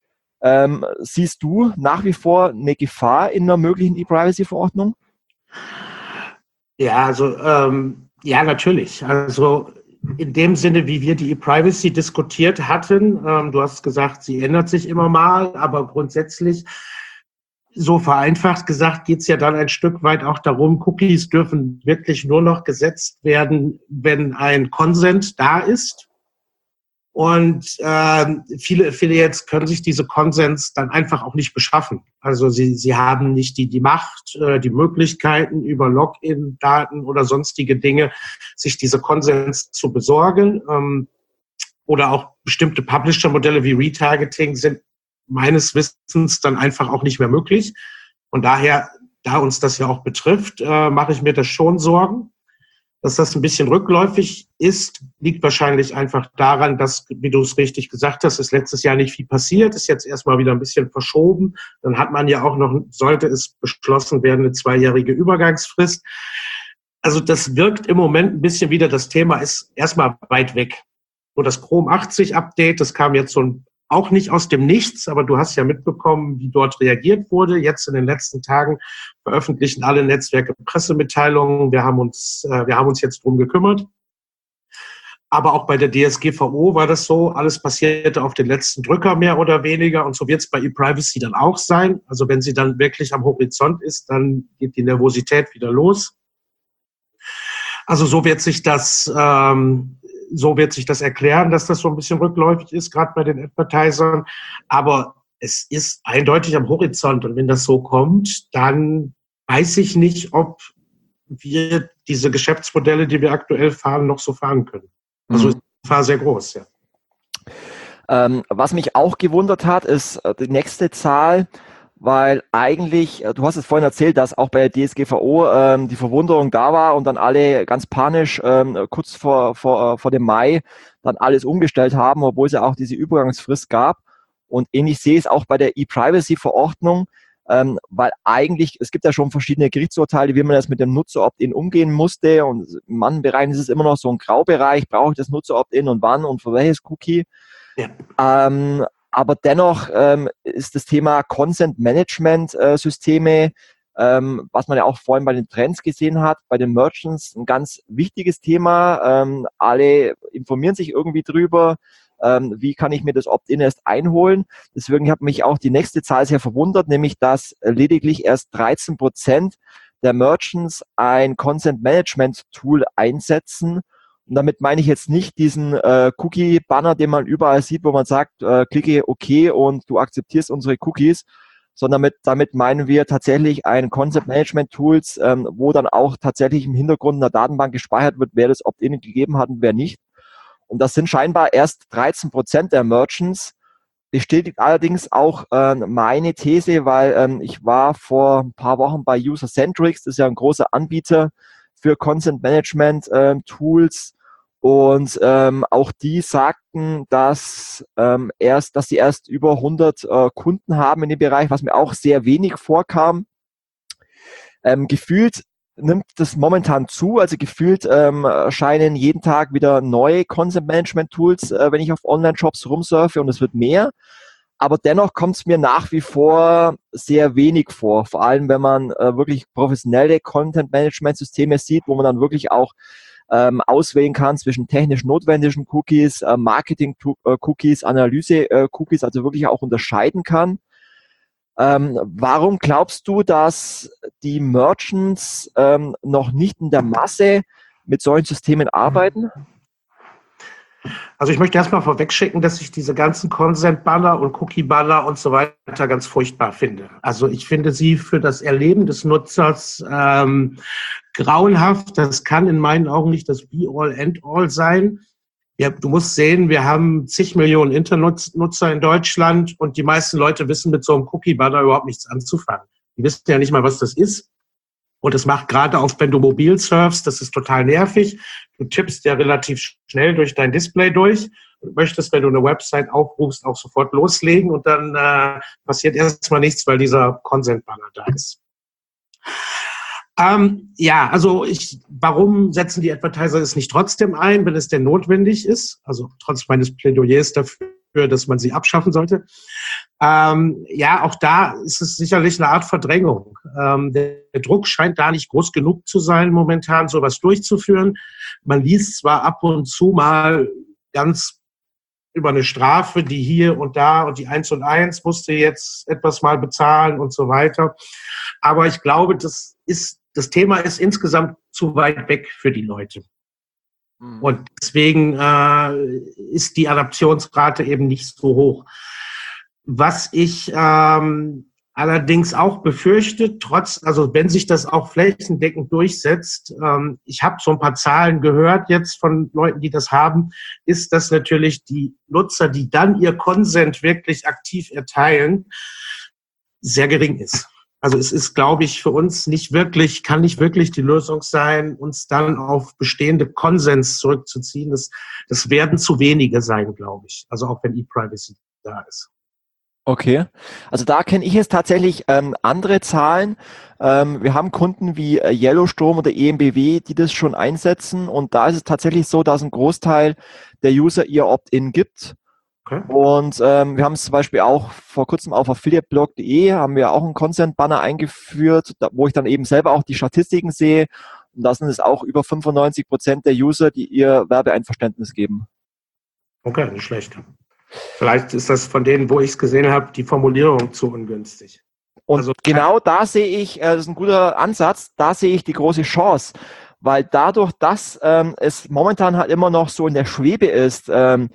Siehst du nach wie vor eine Gefahr in einer möglichen E-Privacy-Verordnung? Ja, also ja, natürlich. Also in dem Sinne, wie wir die E-Privacy diskutiert hatten, du hast gesagt, sie ändert sich immer mal, aber grundsätzlich, so vereinfacht gesagt, geht es ja dann ein Stück weit auch darum, Cookies dürfen wirklich nur noch gesetzt werden, wenn ein Consent da ist. Und viele Affiliates können sich diese Consents dann einfach auch nicht beschaffen. Also sie haben nicht die Macht, die Möglichkeiten, über Login-Daten oder sonstige Dinge sich diese Consents zu besorgen. Oder auch bestimmte Publisher-Modelle wie Retargeting sind meines Wissens dann einfach auch nicht mehr möglich. Von daher, da uns das ja auch betrifft, mache ich mir das schon Sorgen. Dass das ein bisschen rückläufig ist, liegt wahrscheinlich einfach daran, dass, wie du es richtig gesagt hast, ist letztes Jahr nicht viel passiert, ist jetzt erstmal wieder ein bisschen verschoben. Dann hat man ja auch noch, sollte es beschlossen werden, eine 2-jährige Übergangsfrist. Also das wirkt im Moment ein bisschen wieder, das Thema ist erstmal weit weg. So das Chrome 80 Update, das kam jetzt so auch nicht aus dem Nichts, aber du hast ja mitbekommen, wie dort reagiert wurde. Jetzt in den letzten Tagen veröffentlichen alle Netzwerke Pressemitteilungen. Wir haben uns jetzt drum gekümmert. Aber auch bei der DSGVO war das so, alles passierte auf den letzten Drücker mehr oder weniger. Und so wird es bei ePrivacy dann auch sein. Also wenn sie dann wirklich am Horizont ist, dann geht die Nervosität wieder los. Also so wird sich das erklären, dass das so ein bisschen rückläufig ist, gerade bei den Advertisern. Aber es ist eindeutig am Horizont. Und wenn das so kommt, dann weiß ich nicht, ob wir diese Geschäftsmodelle, die wir aktuell fahren, noch so fahren können. Also ist die Gefahr sehr groß, ja. Was mich auch gewundert hat, ist die nächste Zahl, weil eigentlich, du hast es vorhin erzählt, dass auch bei der DSGVO die Verwunderung da war und dann alle ganz panisch kurz vor dem Mai dann alles umgestellt haben, obwohl es ja auch diese Übergangsfrist gab. Und ähnlich sehe ich es auch bei der E-Privacy-Verordnung, weil eigentlich, es gibt ja schon verschiedene Gerichtsurteile, wie man das mit dem Nutzer-Opt-in umgehen musste. Und in manchen Bereichen ist es immer noch so ein Graubereich, brauche ich das Nutzer-Opt-in und wann und für welches Cookie. Ja. Aber dennoch ist das Thema Consent-Management-Systeme, was man ja auch vorhin bei den Trends gesehen hat, bei den Merchants ein ganz wichtiges Thema. Alle informieren sich irgendwie drüber. wie kann ich mir das Opt-in erst einholen. Deswegen hat mich auch die nächste Zahl sehr verwundert, nämlich dass lediglich erst 13% der Merchants ein Consent Management Tool einsetzen. Und damit meine ich jetzt nicht diesen Cookie-Banner, den man überall sieht, wo man sagt, klicke OK und du akzeptierst unsere Cookies, sondern damit meinen wir tatsächlich ein Content Management Tools, wo dann auch tatsächlich im Hintergrund in der Datenbank gespeichert wird, wer das Opt-in gegeben hat und wer nicht. Und das sind scheinbar erst 13% der Merchants. Bestätigt allerdings auch meine These, weil ich war vor ein paar Wochen bei User-Centrics, das ist ja ein großer Anbieter für Content Management Tools, und auch die sagten, dass sie erst über 100 Kunden haben in dem Bereich, was mir auch sehr wenig vorkam. Gefühlt nimmt das momentan zu, also gefühlt erscheinen jeden Tag wieder neue Content Management Tools, wenn ich auf Online-Shops rumsurfe, und es wird mehr. Aber dennoch kommt es mir nach wie vor sehr wenig vor, vor allem wenn man wirklich professionelle Content Management Systeme sieht, wo man dann wirklich auch auswählen kann zwischen technisch notwendigen Cookies, Marketing-Cookies, Analyse-Cookies, also wirklich auch unterscheiden kann. Warum glaubst du, dass die Merchants noch nicht in der Masse mit solchen Systemen arbeiten? Also ich möchte erstmal vorwegschicken, dass ich diese ganzen Consent-Banner und Cookie-Banner und so weiter ganz furchtbar finde. Also ich finde sie für das Erleben des Nutzers grauenhaft. Das kann in meinen Augen nicht das Be-all-end-all sein. Ja, du musst sehen, wir haben zig Millionen Internetnutzer in Deutschland und die meisten Leute wissen mit so einem Cookie-Banner überhaupt nichts anzufangen. Die wissen ja nicht mal, was das ist. Und es macht gerade auch, wenn du mobil surfst, das ist total nervig. Du tippst ja relativ schnell durch dein Display durch und möchtest, wenn du eine Website aufrufst, auch sofort loslegen, und dann passiert erstmal nichts, weil dieser Consent-Banner da ist. Warum setzen die Advertiser es nicht trotzdem ein, wenn es denn notwendig ist? Also trotz meines Plädoyers dafür, dass man sie abschaffen sollte. Auch da ist es sicherlich eine Art Verdrängung. Der Druck scheint da nicht groß genug zu sein, momentan sowas durchzuführen. Man liest zwar ab und zu mal ganz über eine Strafe, die hier und da, und die 1&1 musste jetzt etwas mal bezahlen und so weiter. Aber ich glaube, das Thema ist insgesamt zu weit weg für die Leute. Und deswegen ist die Adaptionsrate eben nicht so hoch. Was ich allerdings auch befürchte, wenn sich das auch flächendeckend durchsetzt, ich habe so ein paar Zahlen gehört jetzt von Leuten, die das haben, ist, dass natürlich die Nutzer, die dann ihr Consent wirklich aktiv erteilen, sehr gering ist. Also es ist, glaube ich, für uns kann nicht wirklich die Lösung sein, uns dann auf bestehende Konsens zurückzuziehen. Das werden zu wenige sein, glaube ich. Also auch wenn E-Privacy da ist. Okay, also da kenne ich jetzt tatsächlich andere Zahlen. Wir haben Kunden wie Yellowstrom oder EMBW, die das schon einsetzen, und da ist es tatsächlich so, dass ein Großteil der User ihr Opt-in gibt. Okay. Und wir haben es zum Beispiel auch vor kurzem auf affiliateblog.de haben wir auch einen Consent-Banner eingeführt, wo ich dann eben selber auch die Statistiken sehe, und da sind es auch über 95% der User, die ihr Werbeeinverständnis geben. Okay, nicht schlecht. Vielleicht ist das von denen, wo ich es gesehen habe, die Formulierung zu ungünstig. Und also, genau da sehe ich, das ist ein guter Ansatz, da sehe ich die große Chance, weil dadurch, dass es momentan halt immer noch so in der Schwebe ist,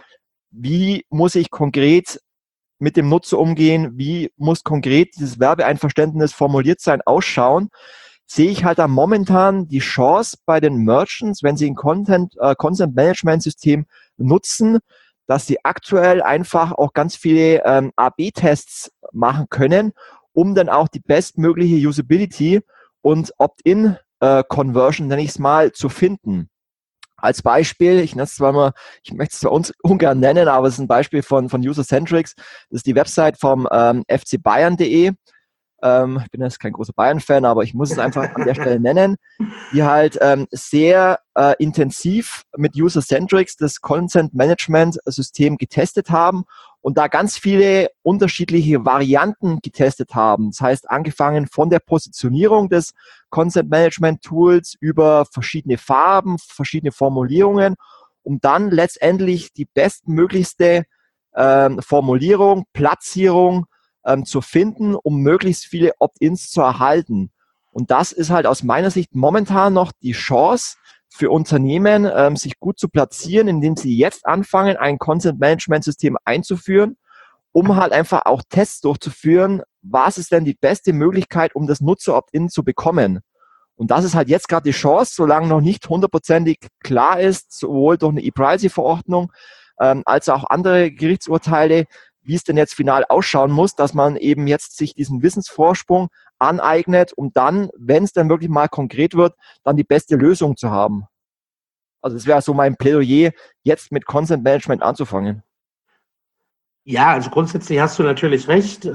wie muss ich konkret mit dem Nutzer umgehen, wie muss konkret dieses Werbeeinverständnis formuliert sein, ausschauen, sehe ich halt da momentan die Chance bei den Merchants, wenn sie ein Content-Management-System nutzen, dass sie aktuell einfach auch ganz viele A/B-Tests machen können, um dann auch die bestmögliche Usability und Opt-in-Conversion, nenne ich es mal, zu finden. Als Beispiel, ich möchte es zwar uns ungern nennen, aber es ist ein Beispiel von User-Centrics. Das ist die Website vom fcbayern.de. Ich bin jetzt kein großer Bayern-Fan, aber ich muss es einfach an der Stelle nennen, die halt sehr intensiv mit User-Centrics das Content-Management-System getestet haben und da ganz viele unterschiedliche Varianten getestet haben. Das heißt, angefangen von der Positionierung des Content-Management-Tools über verschiedene Farben, verschiedene Formulierungen um dann letztendlich die bestmöglichste Formulierung, Platzierung zu finden, um möglichst viele Opt-ins zu erhalten. Und das ist halt aus meiner Sicht momentan noch die Chance für Unternehmen, sich gut zu platzieren, indem sie jetzt anfangen, ein Content-Management-System einzuführen, um halt einfach auch Tests durchzuführen, was ist denn die beste Möglichkeit, um das Nutzer-Opt-in zu bekommen. Und das ist halt jetzt gerade die Chance, solange noch nicht hundertprozentig klar ist, sowohl durch eine E-Privacy-Verordnung als auch andere Gerichtsurteile, wie es denn jetzt final ausschauen muss, dass man eben jetzt sich diesen Wissensvorsprung aneignet, um dann, wenn es dann wirklich mal konkret wird, dann die beste Lösung zu haben. Also das wäre so mein Plädoyer, jetzt mit Content Management anzufangen. Ja, also grundsätzlich hast du natürlich recht.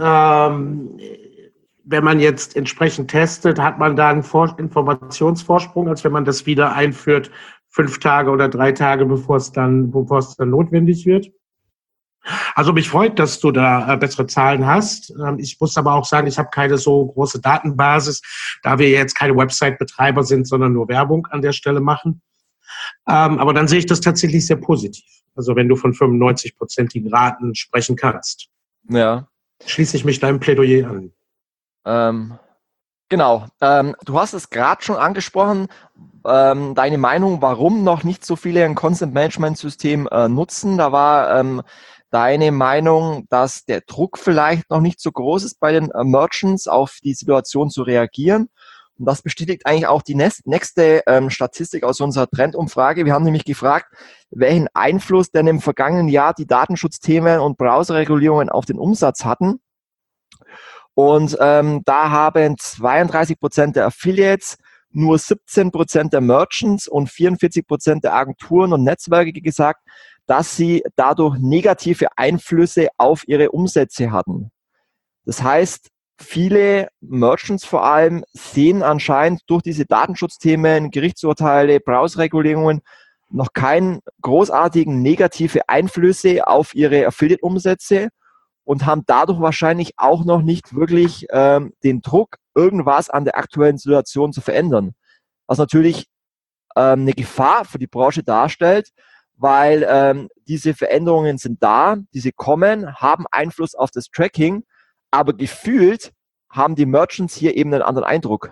Wenn man jetzt entsprechend testet, hat man da einen Informationsvorsprung, als wenn man das wieder einführt, 5 Tage oder 3 Tage, bevor es dann notwendig wird. Also mich freut, dass du da bessere Zahlen hast. Ich muss aber auch sagen, ich habe keine so große Datenbasis, da wir jetzt keine Website-Betreiber sind, sondern nur Werbung an der Stelle machen. Aber dann sehe ich das tatsächlich sehr positiv. Also wenn du von 95%igen Raten sprechen kannst. Ja. Schließe ich mich deinem Plädoyer an. Genau. Du hast es gerade schon angesprochen, deine Meinung, warum noch nicht so viele ein Content-Management-System nutzen. Da war deine Meinung, dass der Druck vielleicht noch nicht so groß ist bei den Merchants, auf die Situation zu reagieren. Und das bestätigt eigentlich auch die nächste Statistik aus unserer Trendumfrage. Wir haben nämlich gefragt, welchen Einfluss denn im vergangenen Jahr die Datenschutzthemen und Browserregulierungen auf den Umsatz hatten. Und da haben 32% der Affiliates, nur 17% der Merchants und 44% der Agenturen und Netzwerke gesagt, dass sie dadurch negative Einflüsse auf ihre Umsätze hatten. Das heißt, viele Merchants vor allem sehen anscheinend durch diese Datenschutzthemen, Gerichtsurteile, Browserregulierungen noch keinen großartigen negative Einflüsse auf ihre Affiliate-Umsätze und haben dadurch wahrscheinlich auch noch nicht wirklich den Druck, irgendwas an der aktuellen Situation zu verändern. Was natürlich eine Gefahr für die Branche darstellt, weil diese Veränderungen sind da, diese kommen, haben Einfluss auf das Tracking, aber gefühlt haben die Merchants hier eben einen anderen Eindruck.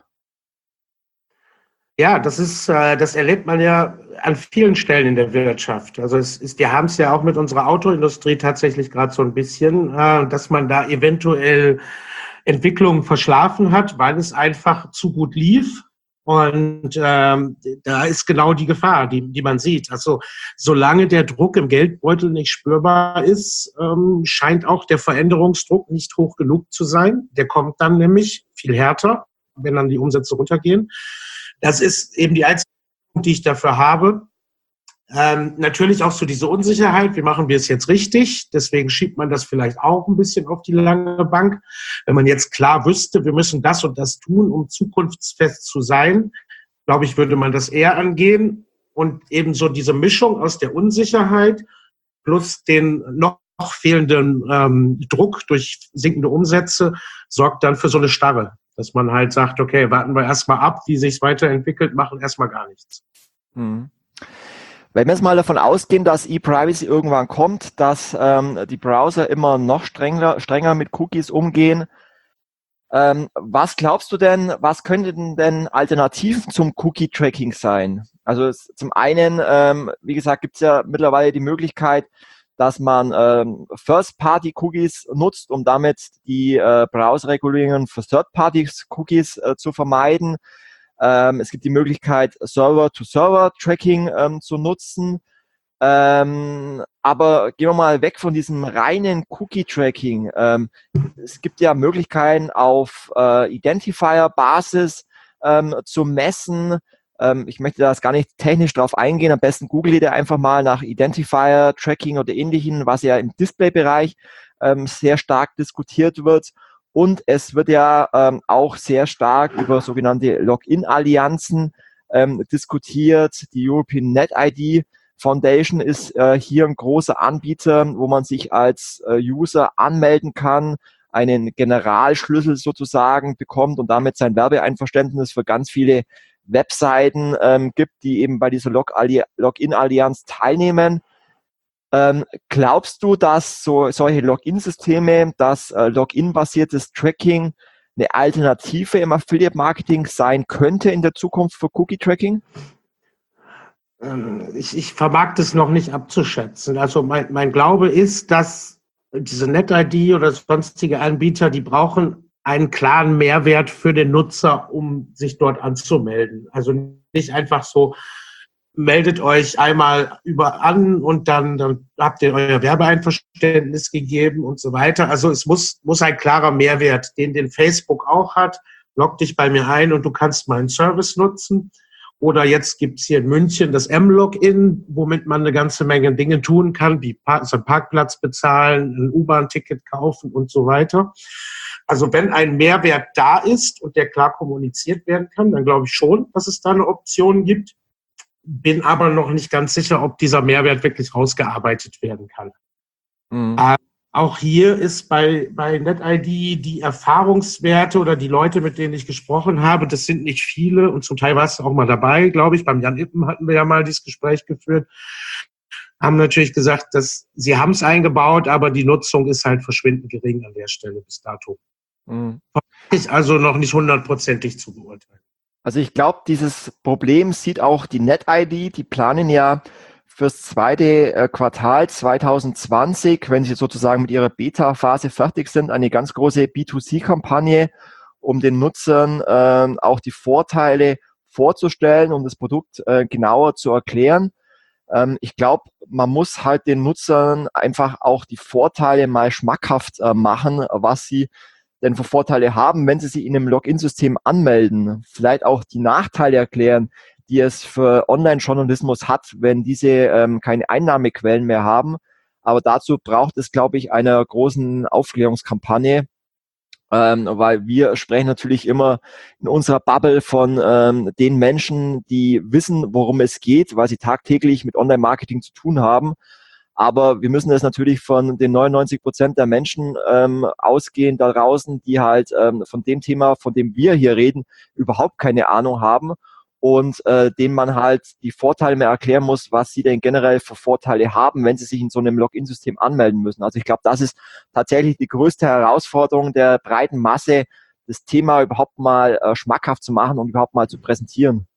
Ja, das erlebt man ja an vielen Stellen in der Wirtschaft. Also wir haben es ja auch mit unserer Autoindustrie tatsächlich gerade so ein bisschen, dass man da eventuell Entwicklungen verschlafen hat, weil es einfach zu gut lief. Und da ist genau die Gefahr, die man sieht. Also solange der Druck im Geldbeutel nicht spürbar ist, scheint auch der Veränderungsdruck nicht hoch genug zu sein. Der kommt dann nämlich viel härter, wenn dann die Umsätze runtergehen. Das ist eben die einzige, die ich dafür habe. Natürlich auch so diese Unsicherheit, wie machen wir es jetzt richtig? Deswegen schiebt man das vielleicht auch ein bisschen auf die lange Bank. Wenn man jetzt klar wüsste, wir müssen das und das tun, um zukunftsfest zu sein, glaube ich, würde man das eher angehen. Und eben so diese Mischung aus der Unsicherheit plus den noch fehlenden Druck durch sinkende Umsätze sorgt dann für so eine Starre, dass man halt sagt, okay, warten wir erstmal ab, wie sich es weiterentwickelt, machen erstmal gar nichts. Mhm. Wenn wir jetzt mal davon ausgehen, dass E-Privacy irgendwann kommt, dass die Browser immer noch strenger mit Cookies umgehen, was glaubst du denn, was könnten denn Alternativen zum Cookie-Tracking sein? Also zum einen, wie gesagt, gibt es ja mittlerweile die Möglichkeit, dass man First-Party-Cookies nutzt, um damit die Browser-Regulierungen für Third-Party-Cookies zu vermeiden. Es gibt die Möglichkeit, Server-to-Server-Tracking zu nutzen. Aber gehen wir mal weg von diesem reinen Cookie-Tracking. Es gibt ja Möglichkeiten auf Identifier-Basis zu messen. Ich möchte da gar nicht technisch drauf eingehen. Am besten googelt ihr einfach mal nach Identifier, Tracking oder Ähnlichem, was ja im Display-Bereich sehr stark diskutiert wird. Und es wird ja auch sehr stark über sogenannte Login-Allianzen diskutiert. Die European NetID Foundation ist hier ein großer Anbieter, wo man sich als User anmelden kann, einen Generalschlüssel sozusagen bekommt und damit sein Werbeeinverständnis für ganz viele Webseiten gibt, die eben bei dieser Login-Allianz teilnehmen. Glaubst du, dass solche Login-Systeme, dass Login-basiertes Tracking eine Alternative im Affiliate-Marketing sein könnte in der Zukunft für Cookie-Tracking? Ich vermag das noch nicht abzuschätzen. Also mein Glaube ist, dass diese NetID oder sonstige Anbieter, die brauchen einen klaren Mehrwert für den Nutzer, um sich dort anzumelden. Also nicht einfach so, meldet euch einmal an und dann habt ihr euer Werbeeinverständnis gegeben und so weiter. Also es muss ein klarer Mehrwert, den Facebook auch hat. Log dich bei mir ein und du kannst meinen Service nutzen. Oder jetzt gibt's hier in München das M-Login, womit man eine ganze Menge Dinge tun kann, wie so einen Parkplatz bezahlen, ein U-Bahn-Ticket kaufen und so weiter. Also wenn ein Mehrwert da ist und der klar kommuniziert werden kann, dann glaube ich schon, dass es da eine Option gibt. Bin aber noch nicht ganz sicher, ob dieser Mehrwert wirklich rausgearbeitet werden kann. Mhm. Auch hier ist bei NetID die Erfahrungswerte oder die Leute, mit denen ich gesprochen habe, das sind nicht viele und zum Teil warst du auch mal dabei, glaube ich. Beim Jan Ippen hatten wir ja mal dieses Gespräch geführt. Haben natürlich gesagt, dass sie haben es eingebaut, aber die Nutzung ist halt verschwindend gering an der Stelle bis dato. Mhm. Ist also noch nicht 100%ig zu beurteilen. Also ich glaube, dieses Problem sieht auch die NetID, die planen ja fürs zweite Quartal 2020, wenn sie sozusagen mit ihrer Beta-Phase fertig sind, eine ganz große B2C-Kampagne, um den Nutzern auch die Vorteile vorzustellen, um das Produkt genauer zu erklären. Ich glaube, man muss halt den Nutzern einfach auch die Vorteile mal schmackhaft machen, was sie denn für Vorteile haben, wenn sie sich in einem Login-System anmelden. Vielleicht auch die Nachteile erklären, die es für Online-Journalismus hat, wenn diese keine Einnahmequellen mehr haben. Aber dazu braucht es, glaube ich, einer großen Aufklärungskampagne, weil wir sprechen natürlich immer in unserer Bubble von den Menschen, die wissen, worum es geht, weil sie tagtäglich mit Online-Marketing zu tun haben. Aber wir müssen es natürlich von den 99% der Menschen ausgehen da draußen, die halt von dem Thema, von dem wir hier reden, überhaupt keine Ahnung haben und denen man halt die Vorteile mehr erklären muss, was sie denn generell für Vorteile haben, wenn sie sich in so einem Login-System anmelden müssen. Also ich glaube, das ist tatsächlich die größte Herausforderung der breiten Masse, das Thema überhaupt mal schmackhaft zu machen und überhaupt mal zu präsentieren.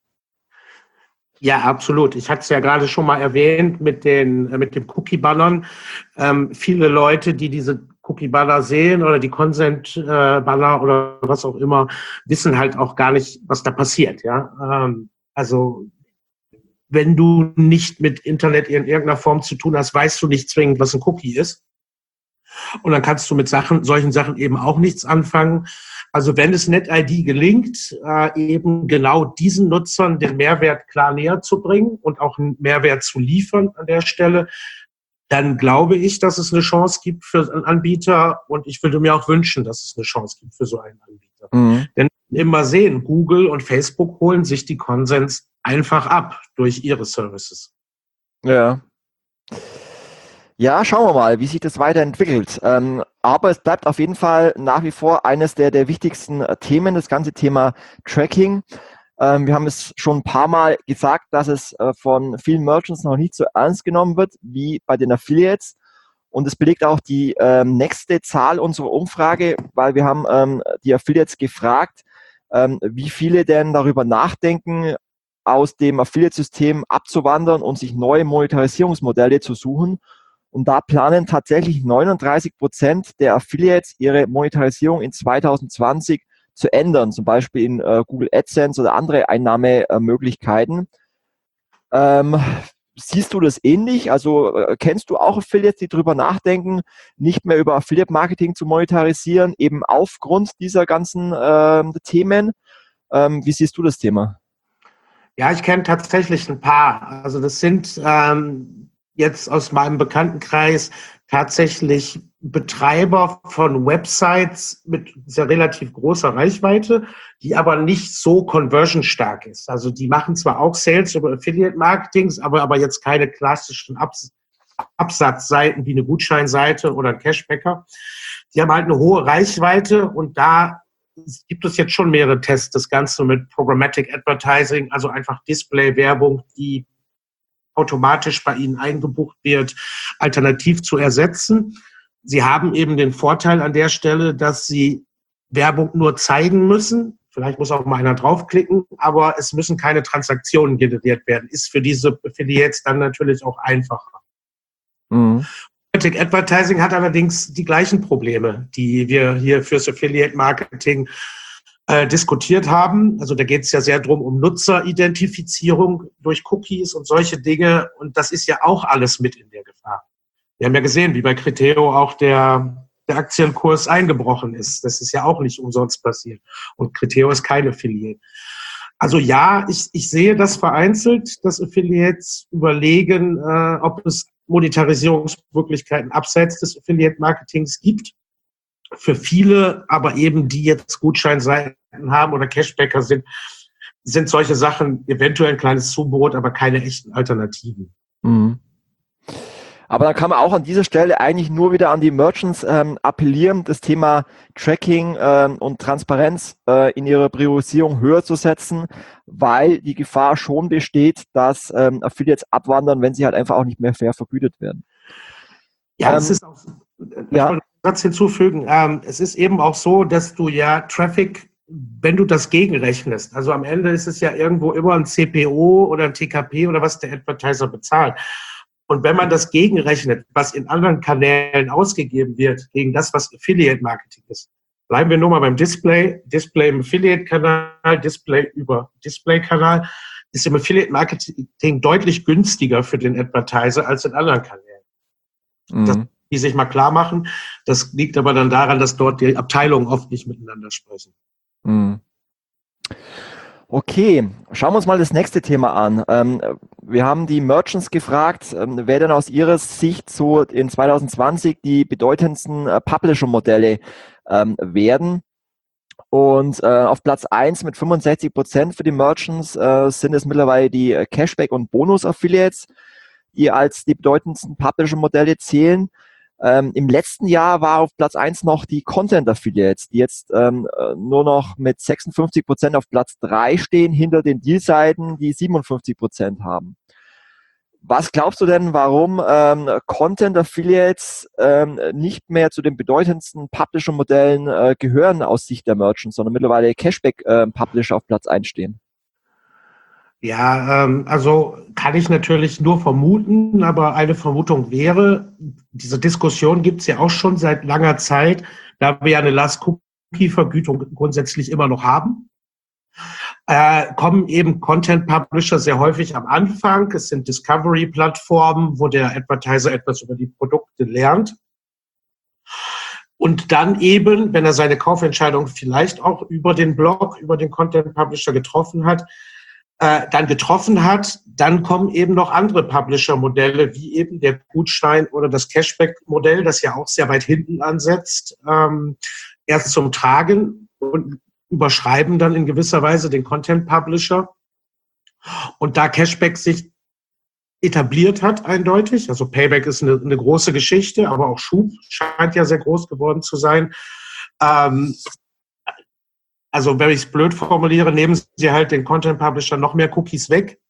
Ja, absolut. Ich hatte es ja gerade schon mal erwähnt mit dem Cookie-Bannern. Viele Leute, die diese Cookie-Banner sehen oder die Consent-Banner oder was auch immer, wissen halt auch gar nicht, was da passiert. Ja, also wenn du nicht mit Internet in irgendeiner Form zu tun hast, weißt du nicht zwingend, was ein Cookie ist. Und dann kannst du mit solchen Sachen eben auch nichts anfangen. Also wenn es NetID gelingt, eben genau diesen Nutzern den Mehrwert klar näher zu bringen und auch einen Mehrwert zu liefern an der Stelle, dann glaube ich, dass es eine Chance gibt für einen Anbieter und ich würde mir auch wünschen, dass es eine Chance gibt für so einen Anbieter. Mhm. Denn immer sehen, Google und Facebook holen sich die Konsens einfach ab durch ihre Services. Ja. Ja, schauen wir mal, wie sich das weiterentwickelt. Aber es bleibt auf jeden Fall nach wie vor eines der wichtigsten Themen, das ganze Thema Tracking. Wir haben es schon ein paar Mal gesagt, dass es von vielen Merchants noch nicht so ernst genommen wird wie bei den Affiliates. Und es belegt auch die nächste Zahl unserer Umfrage, weil wir haben die Affiliates gefragt, wie viele denn darüber nachdenken, aus dem Affiliate-System abzuwandern und sich neue Monetarisierungsmodelle zu suchen. Und da planen tatsächlich 39% der Affiliates ihre Monetarisierung in 2020 zu ändern, zum Beispiel in Google AdSense oder andere Einnahmemöglichkeiten. Siehst du das ähnlich? Also kennst du auch Affiliates, die darüber nachdenken, nicht mehr über Affiliate-Marketing zu monetarisieren, eben aufgrund dieser ganzen Themen? Wie siehst du das Thema? Ja, ich kenne tatsächlich ein paar. Also das sind jetzt aus meinem Bekanntenkreis tatsächlich Betreiber von Websites mit sehr relativ großer Reichweite, die aber nicht so conversionstark ist. Also die machen zwar auch Sales über Affiliate-Marketings, aber jetzt keine klassischen Absatzseiten wie eine Gutscheinseite oder ein Cashbacker. Die haben halt eine hohe Reichweite und da gibt es jetzt schon mehrere Tests, das Ganze mit Programmatic Advertising, also einfach Display-Werbung, die automatisch bei Ihnen eingebucht wird, alternativ zu ersetzen. Sie haben eben den Vorteil an der Stelle, dass Sie Werbung nur zeigen müssen. Vielleicht muss auch mal einer draufklicken, aber es müssen keine Transaktionen generiert werden. Ist für diese Affiliates dann natürlich auch einfacher. Mhm. Programmatic Advertising hat allerdings die gleichen Probleme, die wir hier fürs Affiliate Marketing diskutiert haben. Also da geht es ja sehr drum um Nutzeridentifizierung durch Cookies und solche Dinge. Und das ist ja auch alles mit in der Gefahr. Wir haben ja gesehen, wie bei Criteo auch der Aktienkurs eingebrochen ist. Das ist ja auch nicht umsonst passiert. Und Criteo ist kein Affiliate. Also ja, ich sehe das vereinzelt, dass Affiliates überlegen, ob es Monetarisierungsmöglichkeiten abseits des Affiliate-Marketings gibt. Für viele, aber eben die jetzt Gutscheinseiten haben oder Cashbacker sind solche Sachen eventuell ein kleines Zubrot, aber keine echten Alternativen. Mhm. Aber dann kann man auch an dieser Stelle eigentlich nur wieder an die Merchants appellieren, das Thema Tracking und Transparenz in ihrer Priorisierung höher zu setzen, weil die Gefahr schon besteht, dass Affiliates abwandern, wenn sie halt einfach auch nicht mehr fair vergütet werden. Ja, es ist auch, ich wollte einen Satz hinzufügen, es ist eben auch so, dass du ja Traffic, wenn du das gegenrechnest, also am Ende ist es ja irgendwo immer ein CPO oder ein TKP oder was der Advertiser bezahlt. Und wenn man das gegenrechnet, was in anderen Kanälen ausgegeben wird, gegen das, was Affiliate-Marketing ist, bleiben wir nur mal beim Display im Affiliate-Kanal, Display über Display-Kanal, ist im Affiliate-Marketing deutlich günstiger für den Advertiser als in anderen Kanälen. Das, die sich mal klar machen. Das liegt aber dann daran, dass dort die Abteilungen oft nicht miteinander sprechen. Okay, schauen wir uns mal das nächste Thema an. Wir haben die Merchants gefragt, wer denn aus ihrer Sicht so in 2020 die bedeutendsten Publisher-Modelle werden. Und auf Platz 1 mit 65% für die Merchants sind es mittlerweile die Cashback- und Bonus-Affiliates, die als die bedeutendsten Publisher-Modelle zählen. Im letzten Jahr war auf Platz 1 noch die Content-Affiliates, die jetzt nur noch mit 56% auf Platz 3 stehen, hinter den Deal-Seiten, die 57% haben. Was glaubst du denn, warum Content-Affiliates nicht mehr zu den bedeutendsten Publisher-Modellen gehören aus Sicht der Merchants, sondern mittlerweile Cashback-Publisher auf Platz 1 stehen? Ja, also kann ich natürlich nur vermuten, aber eine Vermutung wäre, diese Diskussion gibt es ja auch schon seit langer Zeit, da wir ja eine Last-Cookie-Vergütung grundsätzlich immer noch haben. Kommen eben Content-Publisher sehr häufig am Anfang. Es sind Discovery-Plattformen, wo der Advertiser etwas über die Produkte lernt. Und dann eben, wenn er seine Kaufentscheidung vielleicht auch über den Blog, über den Content-Publisher getroffen hat, dann kommen eben noch andere Publisher-Modelle, wie eben der Gutschein oder das Cashback-Modell, das ja auch sehr weit hinten ansetzt, erst zum Tragen und überschreiben dann in gewisser Weise den Content-Publisher. Und da Cashback sich etabliert hat, eindeutig, also Payback ist eine große Geschichte, aber auch Schub scheint ja sehr groß geworden zu sein. Also wenn ich es blöd formuliere, nehmen sie halt den Content-Publisher noch mehr Cookies weg.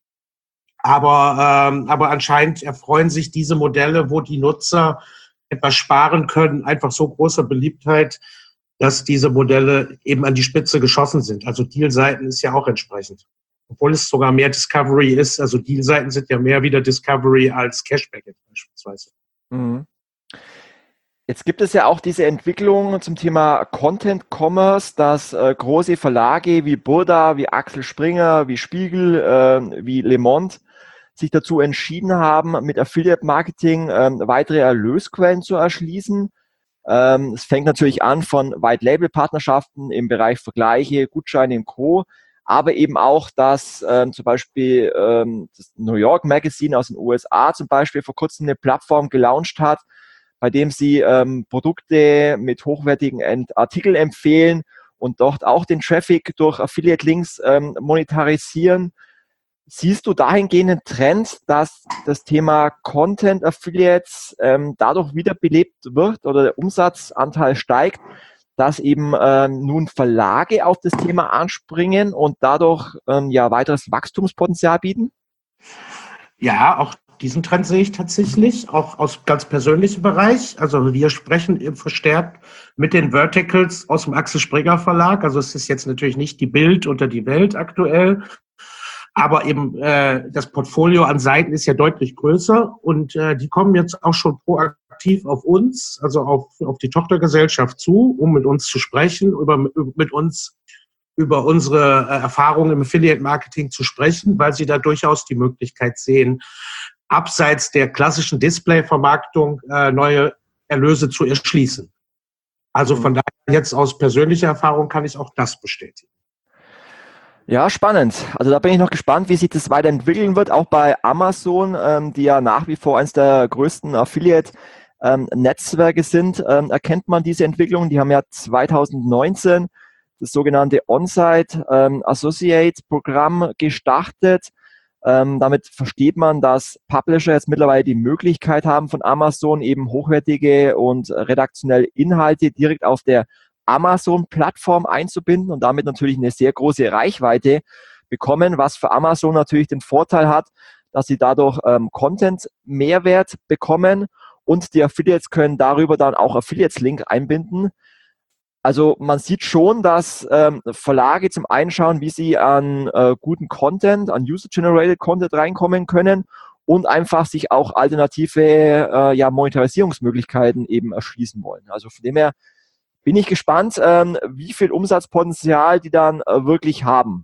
Aber anscheinend erfreuen sich diese Modelle, wo die Nutzer etwas sparen können, einfach so großer Beliebtheit, dass diese Modelle eben an die Spitze geschossen sind. Also Deal-Seiten ist ja auch entsprechend. Obwohl es sogar mehr Discovery ist. Also Deal-Seiten sind ja mehr wieder Discovery als Cashback beispielsweise. Mhm. Jetzt gibt es ja auch diese Entwicklung zum Thema Content Commerce, dass große Verlage wie Burda, wie Axel Springer, wie Spiegel, wie Le Monde sich dazu entschieden haben, mit Affiliate Marketing weitere Erlösquellen zu erschließen. Es fängt natürlich an von White-Label-Partnerschaften im Bereich Vergleiche, Gutscheine und Co., aber eben auch, dass zum Beispiel das New York Magazine aus den USA zum Beispiel vor kurzem eine Plattform gelauncht hat, bei dem sie Produkte mit hochwertigen Artikeln empfehlen und dort auch den Traffic durch Affiliate-Links monetarisieren. Siehst du dahingehend einen Trend, dass das Thema Content-Affiliates dadurch wiederbelebt wird oder der Umsatzanteil steigt, dass eben nun Verlage auf das Thema anspringen und dadurch weiteres Wachstumspotenzial bieten? Ja, auch diesen Trend sehe ich tatsächlich, auch aus ganz persönlichem Bereich. Also wir sprechen eben verstärkt mit den Verticals aus dem Axel Springer Verlag. Also es ist jetzt natürlich nicht die Bild oder die Welt aktuell, aber eben das Portfolio an Seiten ist ja deutlich größer und die kommen jetzt auch schon proaktiv auf uns, also auf die Tochtergesellschaft zu, um mit uns zu sprechen, mit uns über unsere Erfahrungen im Affiliate-Marketing zu sprechen, weil sie da durchaus die Möglichkeit sehen, abseits der klassischen Display-Vermarktung neue Erlöse zu erschließen. Also von daher jetzt aus persönlicher Erfahrung kann ich auch das bestätigen. Ja, spannend. Also da bin ich noch gespannt, wie sich das weiterentwickeln wird, auch bei Amazon, die ja nach wie vor eines der größten Affiliate-Netzwerke sind. Erkennt man diese Entwicklung? Die haben ja 2019 das sogenannte On-Site Associate-Programm gestartet. Damit versteht man, dass Publisher jetzt mittlerweile die Möglichkeit haben, von Amazon eben hochwertige und redaktionelle Inhalte direkt auf der Amazon-Plattform einzubinden und damit natürlich eine sehr große Reichweite bekommen, was für Amazon natürlich den Vorteil hat, dass sie dadurch Content-Mehrwert bekommen und die Affiliates können darüber dann auch Affiliates-Link einbinden. Also man sieht schon, dass Verlage zum einen schauen, wie sie an guten Content, an User-Generated Content reinkommen können und einfach sich auch alternative Monetarisierungsmöglichkeiten eben erschließen wollen. Also von dem her bin ich gespannt, wie viel Umsatzpotenzial die dann wirklich haben.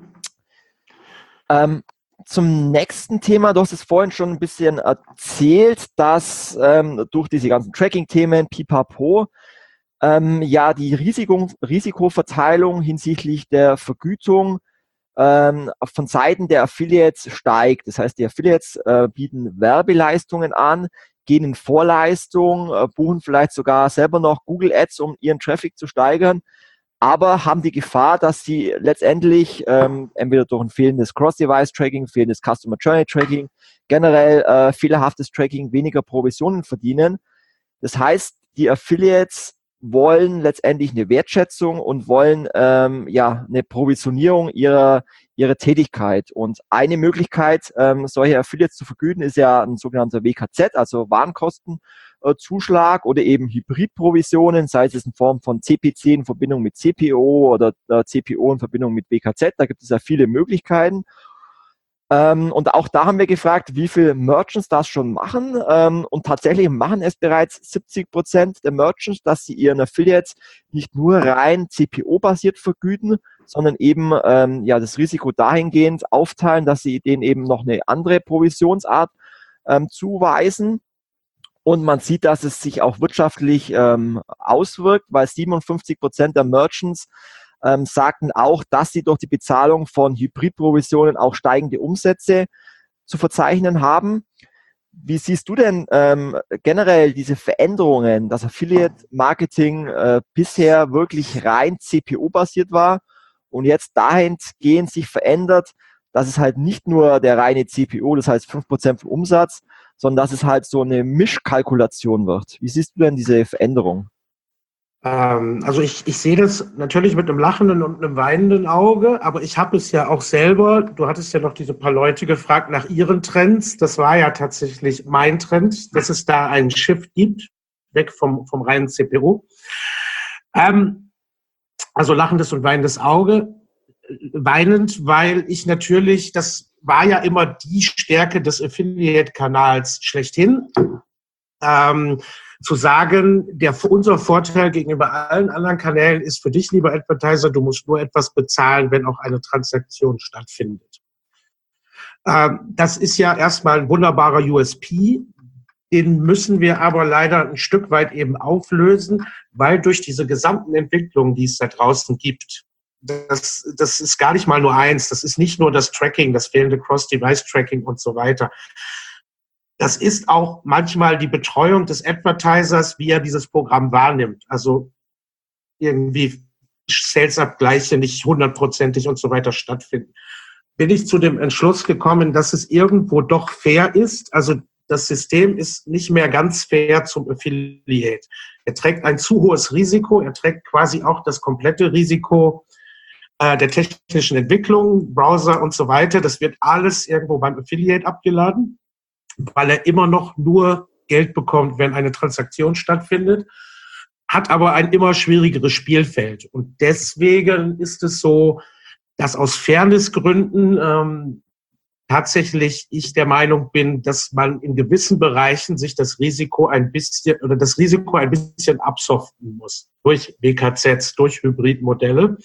Zum nächsten Thema, du hast es vorhin schon ein bisschen erzählt, dass durch diese ganzen Tracking-Themen, Pipapo, die Risikoverteilung hinsichtlich der Vergütung von Seiten der Affiliates steigt. Das heißt, die Affiliates bieten Werbeleistungen an, gehen in Vorleistung, buchen vielleicht sogar selber noch Google Ads, um ihren Traffic zu steigern, aber haben die Gefahr, dass sie letztendlich entweder durch ein fehlendes Cross-Device-Tracking, fehlendes Customer Journey-Tracking, generell fehlerhaftes Tracking weniger Provisionen verdienen. Das heißt, die Affiliates wollen letztendlich eine Wertschätzung und wollen eine Provisionierung ihrer Tätigkeit. Und eine Möglichkeit, solche Affiliates zu vergüten, ist ja ein sogenannter WKZ, also Warenkostenzuschlag oder eben Hybridprovisionen, sei es in Form von CPC in Verbindung mit CPO oder CPO in Verbindung mit WKZ. Da gibt es ja viele Möglichkeiten. Und auch da haben wir gefragt, wie viele Merchants das schon machen. Und tatsächlich machen es bereits 70% der Merchants, dass sie ihren Affiliates nicht nur rein CPO-basiert vergüten, sondern eben das Risiko dahingehend aufteilen, dass sie denen eben noch eine andere Provisionsart zuweisen. Und man sieht, dass es sich auch wirtschaftlich auswirkt, weil 57% der Merchants sagten auch, dass sie durch die Bezahlung von Hybridprovisionen auch steigende Umsätze zu verzeichnen haben. Wie siehst du denn generell diese Veränderungen, dass Affiliate-Marketing bisher wirklich rein CPO-basiert war und jetzt dahingehend sich verändert, dass es halt nicht nur der reine CPO, das heißt 5% vom Umsatz, sondern dass es halt so eine Mischkalkulation wird. Wie siehst du denn diese Veränderung? Also ich sehe das natürlich mit einem lachenden und einem weinenden Auge, aber ich habe es ja auch selber, du hattest ja noch diese paar Leute gefragt nach ihren Trends, das war ja tatsächlich mein Trend, dass es da einen Shift gibt, weg vom reinen CPO. Also lachendes und weinendes Auge, weinend, weil ich natürlich, das war ja immer die Stärke des Affiliate-Kanals schlechthin, zu sagen, unser Vorteil gegenüber allen anderen Kanälen ist für dich, lieber Advertiser, du musst nur etwas bezahlen, wenn auch eine Transaktion stattfindet. Das ist ja erstmal ein wunderbarer USP, den müssen wir aber leider ein Stück weit eben auflösen, weil durch diese gesamten Entwicklungen, die es da draußen gibt, das ist gar nicht mal nur eins, das ist nicht nur das Tracking, das fehlende Cross-Device-Tracking und so weiter. Das ist auch manchmal die Betreuung des Advertisers, wie er dieses Programm wahrnimmt. Also irgendwie Sales-Abgleiche nicht 100%ig und so weiter stattfinden. Bin ich zu dem Entschluss gekommen, dass es irgendwo doch fair ist. Also das System ist nicht mehr ganz fair zum Affiliate. Er trägt ein zu hohes Risiko, er trägt quasi auch das komplette Risiko der technischen Entwicklung, Browser und so weiter. Das wird alles irgendwo beim Affiliate abgeladen, weil er immer noch nur Geld bekommt, wenn eine Transaktion stattfindet, hat aber ein immer schwierigeres Spielfeld. Und deswegen ist es so, dass aus Fairnessgründen tatsächlich ich der Meinung bin, dass man in gewissen Bereichen sich das Risiko ein bisschen absoften muss. Durch WKZs, durch Hybridmodelle.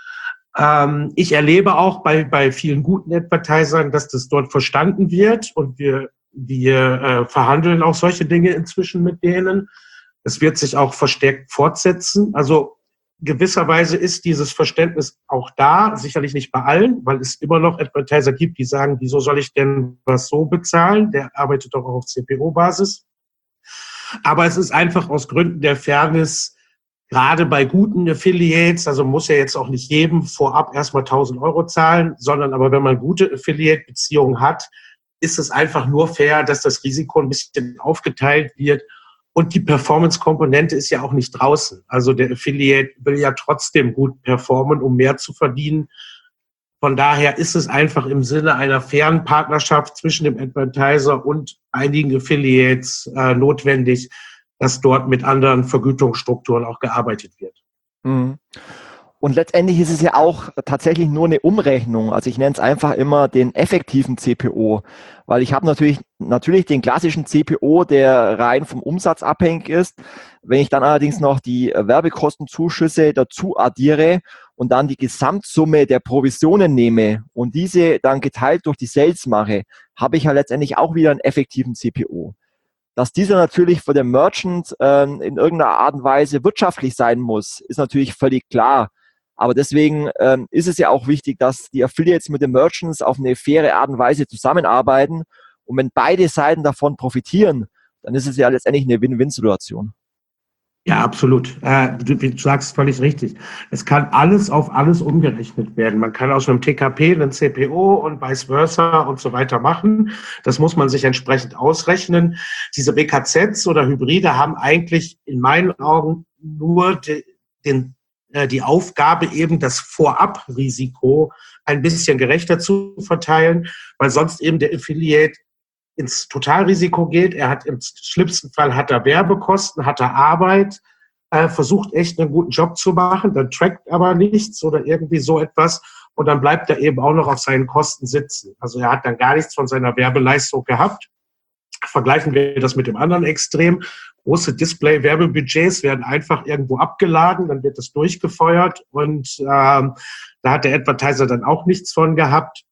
Ich erlebe auch bei vielen guten Advertisern, dass das dort verstanden wird und wir verhandeln auch solche Dinge inzwischen mit denen. Es wird sich auch verstärkt fortsetzen. Also gewisserweise ist dieses Verständnis auch da, sicherlich nicht bei allen, weil es immer noch Advertiser gibt, die sagen, wieso soll ich denn was so bezahlen? Der arbeitet doch auch auf CPO-Basis. Aber es ist einfach aus Gründen der Fairness, gerade bei guten Affiliates, also muss ja jetzt auch nicht jedem vorab erstmal 1.000 € zahlen, sondern aber wenn man gute Affiliate-Beziehungen hat, ist es einfach nur fair, dass das Risiko ein bisschen aufgeteilt wird. Und die Performance-Komponente ist ja auch nicht draußen. Also der Affiliate will ja trotzdem gut performen, um mehr zu verdienen. Von daher ist es einfach im Sinne einer fairen Partnerschaft zwischen dem Advertiser und einigen Affiliates notwendig, dass dort mit anderen Vergütungsstrukturen auch gearbeitet wird. Mhm. Und letztendlich ist es ja auch tatsächlich nur eine Umrechnung. Also ich nenne es einfach immer den effektiven CPO, weil ich habe natürlich den klassischen CPO, der rein vom Umsatz abhängig ist. Wenn ich dann allerdings noch die Werbekostenzuschüsse dazu addiere und dann die Gesamtsumme der Provisionen nehme und diese dann geteilt durch die Sales mache, habe ich ja letztendlich auch wieder einen effektiven CPO. Dass dieser natürlich für den Merchant in irgendeiner Art und Weise wirtschaftlich sein muss, ist natürlich völlig klar. Aber deswegen ist es ja auch wichtig, dass die Affiliates mit den Merchants auf eine faire Art und Weise zusammenarbeiten. Und wenn beide Seiten davon profitieren, dann ist es ja letztendlich eine Win-Win-Situation. Ja, absolut. Du sagst völlig richtig. Es kann alles auf alles umgerechnet werden. Man kann aus einem TKP einen CPO und vice versa und so weiter machen. Das muss man sich entsprechend ausrechnen. Diese WKZs oder Hybride haben eigentlich in meinen Augen nur die Aufgabe, eben das Vorabrisiko ein bisschen gerechter zu verteilen, weil sonst eben der Affiliate ins Totalrisiko geht. Er hat im schlimmsten Fall hat er Werbekosten, hat er Arbeit, versucht echt einen guten Job zu machen, dann trackt aber nichts oder irgendwie so etwas und dann bleibt er eben auch noch auf seinen Kosten sitzen. Also er hat dann gar nichts von seiner Werbeleistung gehabt. Vergleichen wir das mit dem anderen Extrem. Große Display-Werbebudgets werden einfach irgendwo abgeladen, dann wird es durchgefeuert und da hat der Advertiser dann auch nichts von gehabt.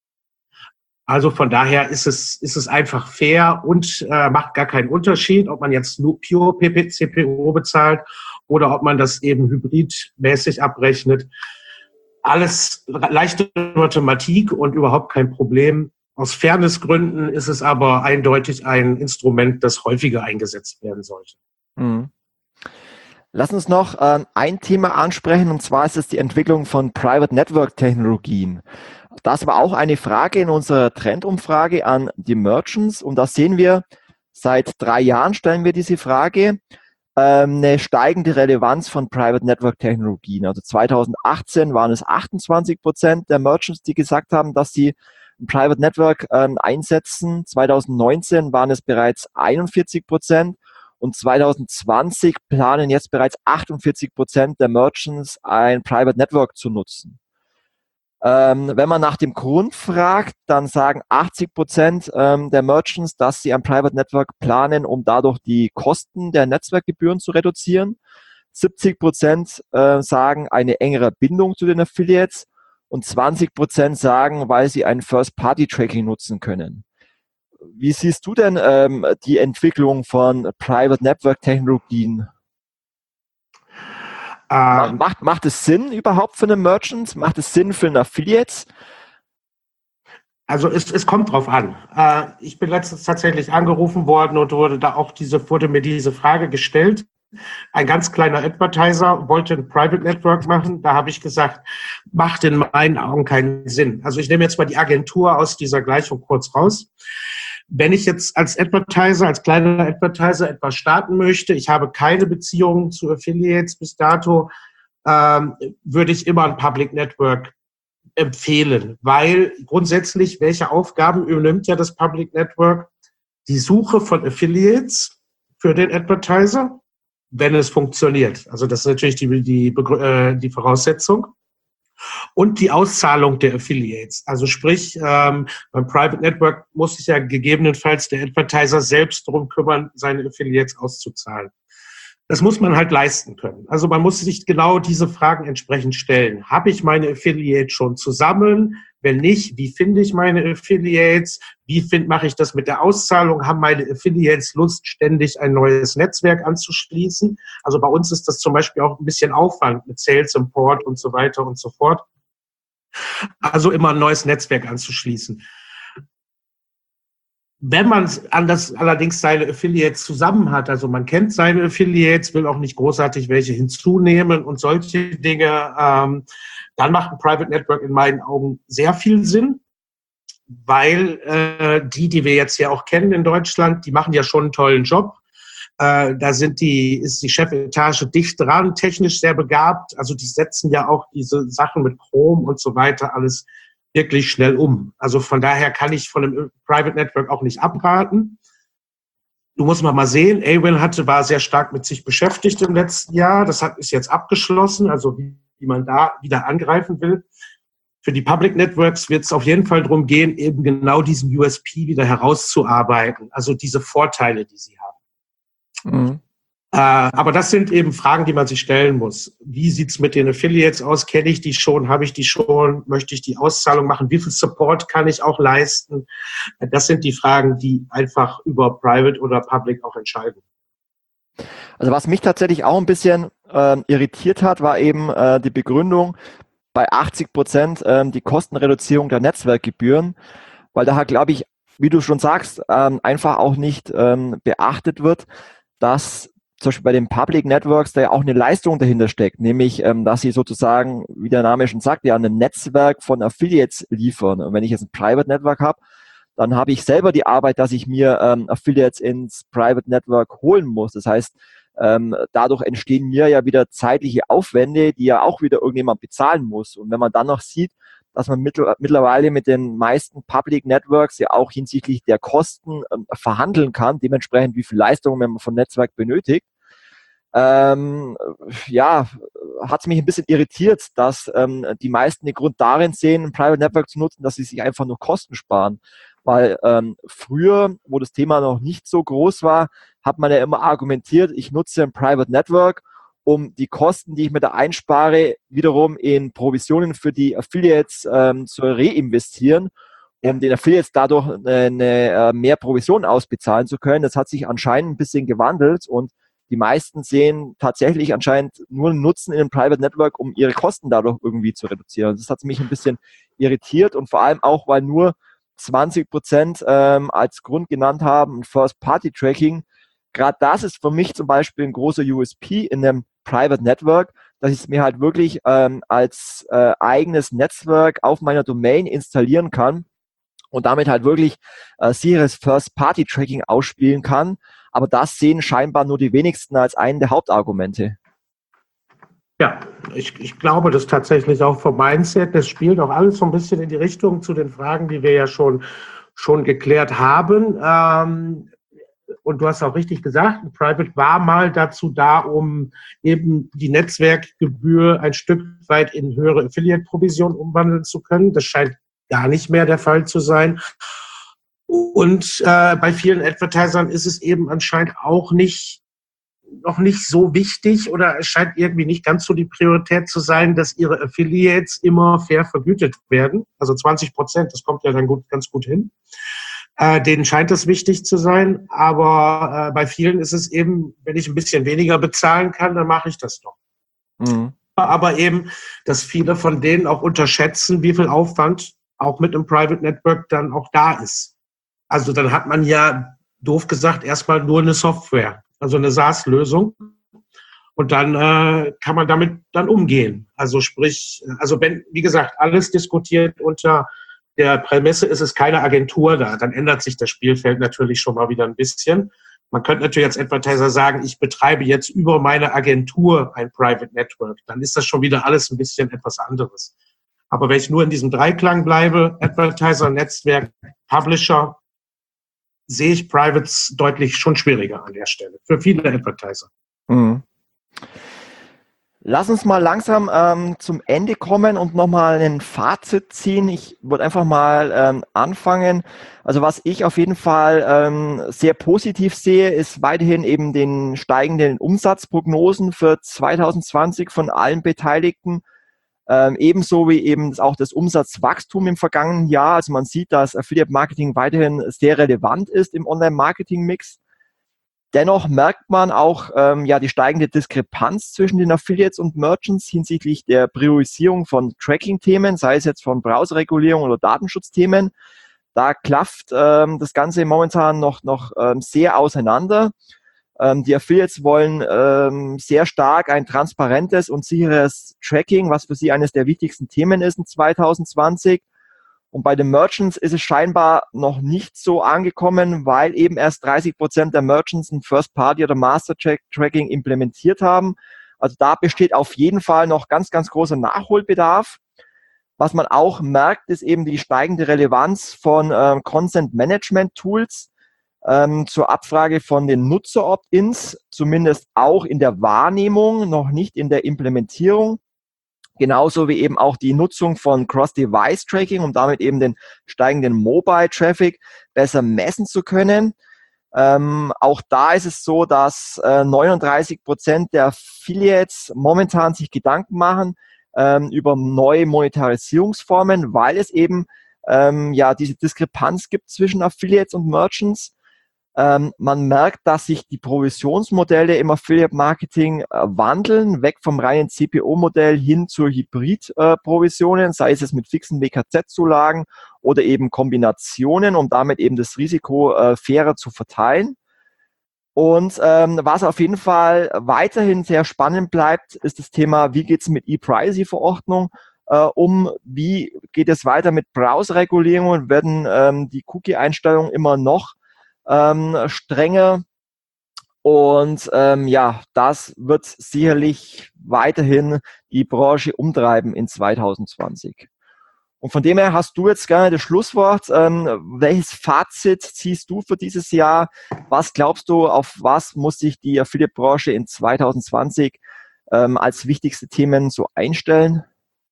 Also von daher ist es einfach fair und macht gar keinen Unterschied, ob man jetzt nur pure CPO bezahlt oder ob man das eben hybridmäßig abrechnet. Alles leichte Mathematik und überhaupt kein Problem. Aus Fairnessgründen ist es aber eindeutig ein Instrument, das häufiger eingesetzt werden sollte. Mhm. Lass uns noch ein Thema ansprechen, und zwar ist es die Entwicklung von Private Network Technologien. Das war auch eine Frage in unserer Trendumfrage an die Merchants, und da sehen wir, seit 3 Jahren stellen wir diese Frage, eine steigende Relevanz von Private Network Technologien. Also 2018 waren es 28% der Merchants, die gesagt haben, dass sie ein Private Network einsetzen. 2019 waren es bereits 41%. Und 2020 planen jetzt bereits 48% der Merchants, ein Private Network zu nutzen. Wenn man nach dem Grund fragt, dann sagen 80% der Merchants, dass sie ein Private Network planen, um dadurch die Kosten der Netzwerkgebühren zu reduzieren. 70% sagen eine engere Bindung zu den Affiliates und 20% sagen, weil sie ein First-Party-Tracking nutzen können. Wie siehst du denn die Entwicklung von Private Network Technologien? Macht es Sinn überhaupt für einen Merchant? Macht es Sinn für einen Affiliate? Also es kommt drauf an. Ich bin letztens tatsächlich angerufen worden und wurde mir diese Frage gestellt. Ein ganz kleiner Advertiser wollte ein Private Network machen. Da habe ich gesagt, macht in meinen Augen keinen Sinn. Also ich nehme jetzt mal die Agentur aus dieser Gleichung kurz raus. Wenn ich jetzt als Advertiser, als kleiner Advertiser etwas starten möchte, ich habe keine Beziehungen zu Affiliates bis dato, würde ich immer ein Public Network empfehlen, weil grundsätzlich, welche Aufgaben übernimmt ja das Public Network? Die Suche von Affiliates für den Advertiser, wenn es funktioniert. Also das ist natürlich die Voraussetzung. Und die Auszahlung der Affiliates. Also sprich, beim Private Network muss sich ja gegebenenfalls der Advertiser selbst darum kümmern, seine Affiliates auszuzahlen. Das muss man halt leisten können. Also man muss sich genau diese Fragen entsprechend stellen. Habe ich meine Affiliates schon zusammen? Wenn nicht, wie finde ich meine Affiliates? Mache ich das mit der Auszahlung? Haben meine Affiliates Lust, ständig ein neues Netzwerk anzuschließen? Also bei uns ist das zum Beispiel auch ein bisschen Aufwand mit Sales Import und so weiter und so fort. Also immer ein neues Netzwerk anzuschließen. Wenn man allerdings seine Affiliates zusammen hat, also man kennt seine Affiliates, will auch nicht großartig welche hinzunehmen und solche Dinge, dann macht ein Private Network in meinen Augen sehr viel Sinn, weil die wir jetzt ja auch kennen in Deutschland, die machen ja schon einen tollen Job. Da ist die Chefetage dicht dran, technisch sehr begabt. Also die setzen ja auch diese Sachen mit Chrome und so weiter alles wirklich schnell um. Also von daher kann ich von einem Private Network auch nicht abraten. Du musst mal sehen, AWIL war sehr stark mit sich beschäftigt im letzten Jahr. Das ist jetzt abgeschlossen, also wie man da wieder angreifen will. Für die Public Networks wird es auf jeden Fall darum gehen, eben genau diesen USP wieder herauszuarbeiten, also diese Vorteile, die sie haben. Mhm. Aber das sind eben Fragen, die man sich stellen muss. Wie sieht's mit den Affiliates aus? Kenne ich die schon? Habe ich die schon? Möchte ich die Auszahlung machen? Wie viel Support kann ich auch leisten? Das sind die Fragen, die einfach über Private oder Public auch entscheiden. Also was mich tatsächlich auch ein bisschen irritiert hat, war eben die Begründung bei 80% die Kostenreduzierung der Netzwerkgebühren, weil daher, glaube ich, wie du schon sagst, einfach auch nicht beachtet wird, dass zum Beispiel bei den Public Networks da ja auch eine Leistung dahinter steckt, nämlich, dass sie sozusagen, wie der Name schon sagt, ja ein Netzwerk von Affiliates liefern. Und wenn ich jetzt ein Private Network habe, dann habe ich selber die Arbeit, dass ich mir Affiliates ins Private Network holen muss. Das heißt, dadurch entstehen mir ja wieder zeitliche Aufwände, die ja auch wieder irgendjemand bezahlen muss. Und wenn man dann noch sieht, dass man mittlerweile mit den meisten Public Networks ja auch hinsichtlich der Kosten verhandeln kann, dementsprechend wie viel Leistung man von Netzwerk benötigt. Hat es mich ein bisschen irritiert, dass die meisten den Grund darin sehen, ein Private Network zu nutzen, dass sie sich einfach nur Kosten sparen. Weil früher, wo das Thema noch nicht so groß war, hat man ja immer argumentiert, ich nutze ein Private Network, um die Kosten, die ich mir da einspare, wiederum in Provisionen für die Affiliates zu reinvestieren, um den Affiliates dadurch mehr Provision ausbezahlen zu können. Das hat sich anscheinend ein bisschen gewandelt und die meisten sehen tatsächlich anscheinend nur einen Nutzen in einem Private Network, um ihre Kosten dadurch irgendwie zu reduzieren. Das hat mich ein bisschen irritiert und vor allem auch, weil nur 20% als Grund genannt haben, ein First-Party-Tracking. Gerade das ist für mich zum Beispiel ein großer USP in einem Private Network, dass ich es mir halt wirklich als eigenes Netzwerk auf meiner Domain installieren kann und damit halt wirklich sicheres First-Party-Tracking ausspielen kann. Aber das sehen scheinbar nur die wenigsten als einen der Hauptargumente. Ja, ich glaube das tatsächlich auch vom Mindset. Das spielt auch alles so ein bisschen in die Richtung zu den Fragen, die wir ja schon geklärt haben. Und du hast auch richtig gesagt, ein Private war mal dazu da, um eben die Netzwerkgebühr ein Stück weit in höhere Affiliate-Provision umwandeln zu können. Das scheint gar nicht mehr der Fall zu sein. Und bei vielen Advertisern ist es eben anscheinend auch noch nicht so wichtig oder es scheint irgendwie nicht ganz so die Priorität zu sein, dass ihre Affiliates immer fair vergütet werden. Also 20%, das kommt ja dann ganz gut hin. Denen scheint das wichtig zu sein, aber bei vielen ist es eben, wenn ich ein bisschen weniger bezahlen kann, dann mache ich das doch. Mhm. Aber eben, dass viele von denen auch unterschätzen, wie viel Aufwand auch mit einem Private Network dann auch da ist. Also dann hat man ja, doof gesagt, erstmal nur eine Software, also eine SaaS-Lösung. Und dann kann man damit dann umgehen. Also sprich, wenn, wie gesagt, alles diskutiert unter der Prämisse ist es keine Agentur da. Dann ändert sich das Spielfeld natürlich schon mal wieder ein bisschen. Man könnte natürlich als Advertiser sagen, ich betreibe jetzt über meine Agentur ein Private Network. Dann ist das schon wieder alles ein bisschen etwas anderes. Aber wenn ich nur in diesem Dreiklang bleibe, Advertiser, Netzwerk, Publisher, sehe ich Privates deutlich schon schwieriger an der Stelle. Für viele Advertiser. Mhm. Lass uns mal langsam zum Ende kommen und nochmal ein Fazit ziehen. Ich würde einfach mal anfangen. Also was ich auf jeden Fall sehr positiv sehe, ist weiterhin eben den steigenden Umsatzprognosen für 2020 von allen Beteiligten. Ebenso wie eben auch das Umsatzwachstum im vergangenen Jahr. Also man sieht, dass Affiliate Marketing weiterhin sehr relevant ist im Online-Marketing-Mix. Dennoch merkt man auch die steigende Diskrepanz zwischen den Affiliates und Merchants hinsichtlich der Priorisierung von Tracking-Themen, sei es jetzt von Browserregulierung oder Datenschutzthemen. Da klafft das Ganze momentan noch sehr auseinander. Die Affiliates wollen sehr stark ein transparentes und sicheres Tracking, was für sie eines der wichtigsten Themen ist in 2020. Und bei den Merchants ist es scheinbar noch nicht so angekommen, weil eben erst 30% der Merchants ein First-Party- oder Master-Tracking implementiert haben. Also da besteht auf jeden Fall noch ganz, ganz großer Nachholbedarf. Was man auch merkt, ist eben die steigende Relevanz von Consent-Management-Tools zur Abfrage von den Nutzer-Opt-ins, zumindest auch in der Wahrnehmung, noch nicht in der Implementierung. Genauso wie eben auch die Nutzung von Cross-Device-Tracking, um damit eben den steigenden Mobile-Traffic besser messen zu können. Auch da ist es so, dass 39% der Affiliates momentan sich Gedanken machen über neue Monetarisierungsformen, weil es eben diese Diskrepanz gibt zwischen Affiliates und Merchants. Man merkt, dass sich die Provisionsmodelle im Affiliate-Marketing wandeln, weg vom reinen CPO-Modell hin zur Hybrid-Provisionen, sei es mit fixen WKZ-Zulagen oder eben Kombinationen, um damit eben das Risiko fairer zu verteilen. Und was auf jeden Fall weiterhin sehr spannend bleibt, ist das Thema, wie geht es mit E-Privacy-Verordnung wie geht es weiter mit Browser-Regulierungen, werden die Cookie-Einstellungen immer noch strenger und das wird sicherlich weiterhin die Branche umtreiben in 2020. Und von dem her hast du jetzt gerne das Schlusswort. Welches Fazit ziehst du für dieses Jahr? Was glaubst du, auf was muss sich die Affiliate-Branche in 2020 als wichtigste Themen so einstellen?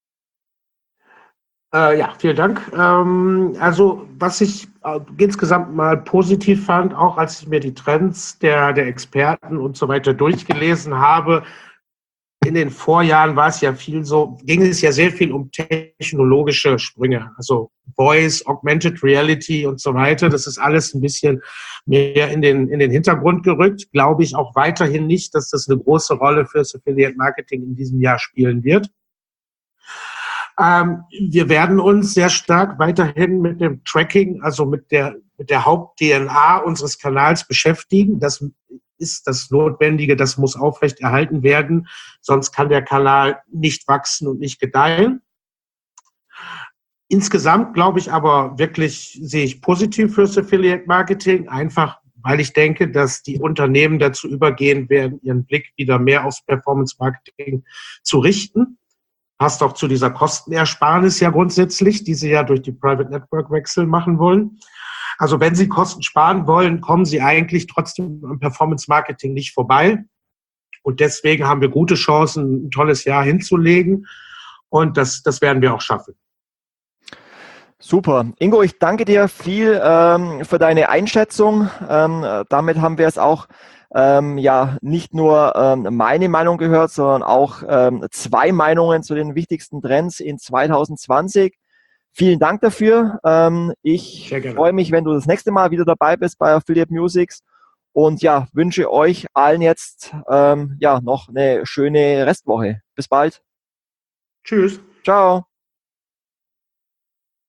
Vielen Dank. Also was ich insgesamt mal positiv fand, auch als ich mir die Trends der Experten und so weiter durchgelesen habe, in den Vorjahren ging es ja sehr viel um technologische Sprünge, also Voice, Augmented Reality und so weiter. Das ist alles ein bisschen mehr in den Hintergrund gerückt. Glaube ich auch weiterhin nicht, dass das eine große Rolle fürs Affiliate Marketing in diesem Jahr spielen wird. Wir werden uns sehr stark weiterhin mit dem Tracking, also mit der Haupt-DNA unseres Kanals beschäftigen. Das ist das Notwendige, das muss aufrechterhalten werden, sonst kann der Kanal nicht wachsen und nicht gedeihen. Insgesamt glaube ich aber wirklich, sehe ich positiv fürs Affiliate Marketing, einfach weil ich denke, dass die Unternehmen dazu übergehen werden, ihren Blick wieder mehr aufs Performance Marketing zu richten. Passt auch zu dieser Kostenersparnis ja grundsätzlich, die sie ja durch die Private Network Wechsel machen wollen. Also wenn Sie Kosten sparen wollen, kommen Sie eigentlich trotzdem am Performance Marketing nicht vorbei. Und deswegen haben wir gute Chancen, ein tolles Jahr hinzulegen. Und das werden wir auch schaffen. Super. Ingo, ich danke dir viel für deine Einschätzung. Damit haben wir es auch nicht nur meine Meinung gehört, sondern auch zwei Meinungen zu den wichtigsten Trends in 2020. Vielen Dank dafür. Ich freue mich, wenn du das nächste Mal wieder dabei bist bei Affiliate Musics und wünsche euch allen jetzt noch eine schöne Restwoche. Bis bald. Tschüss. Ciao.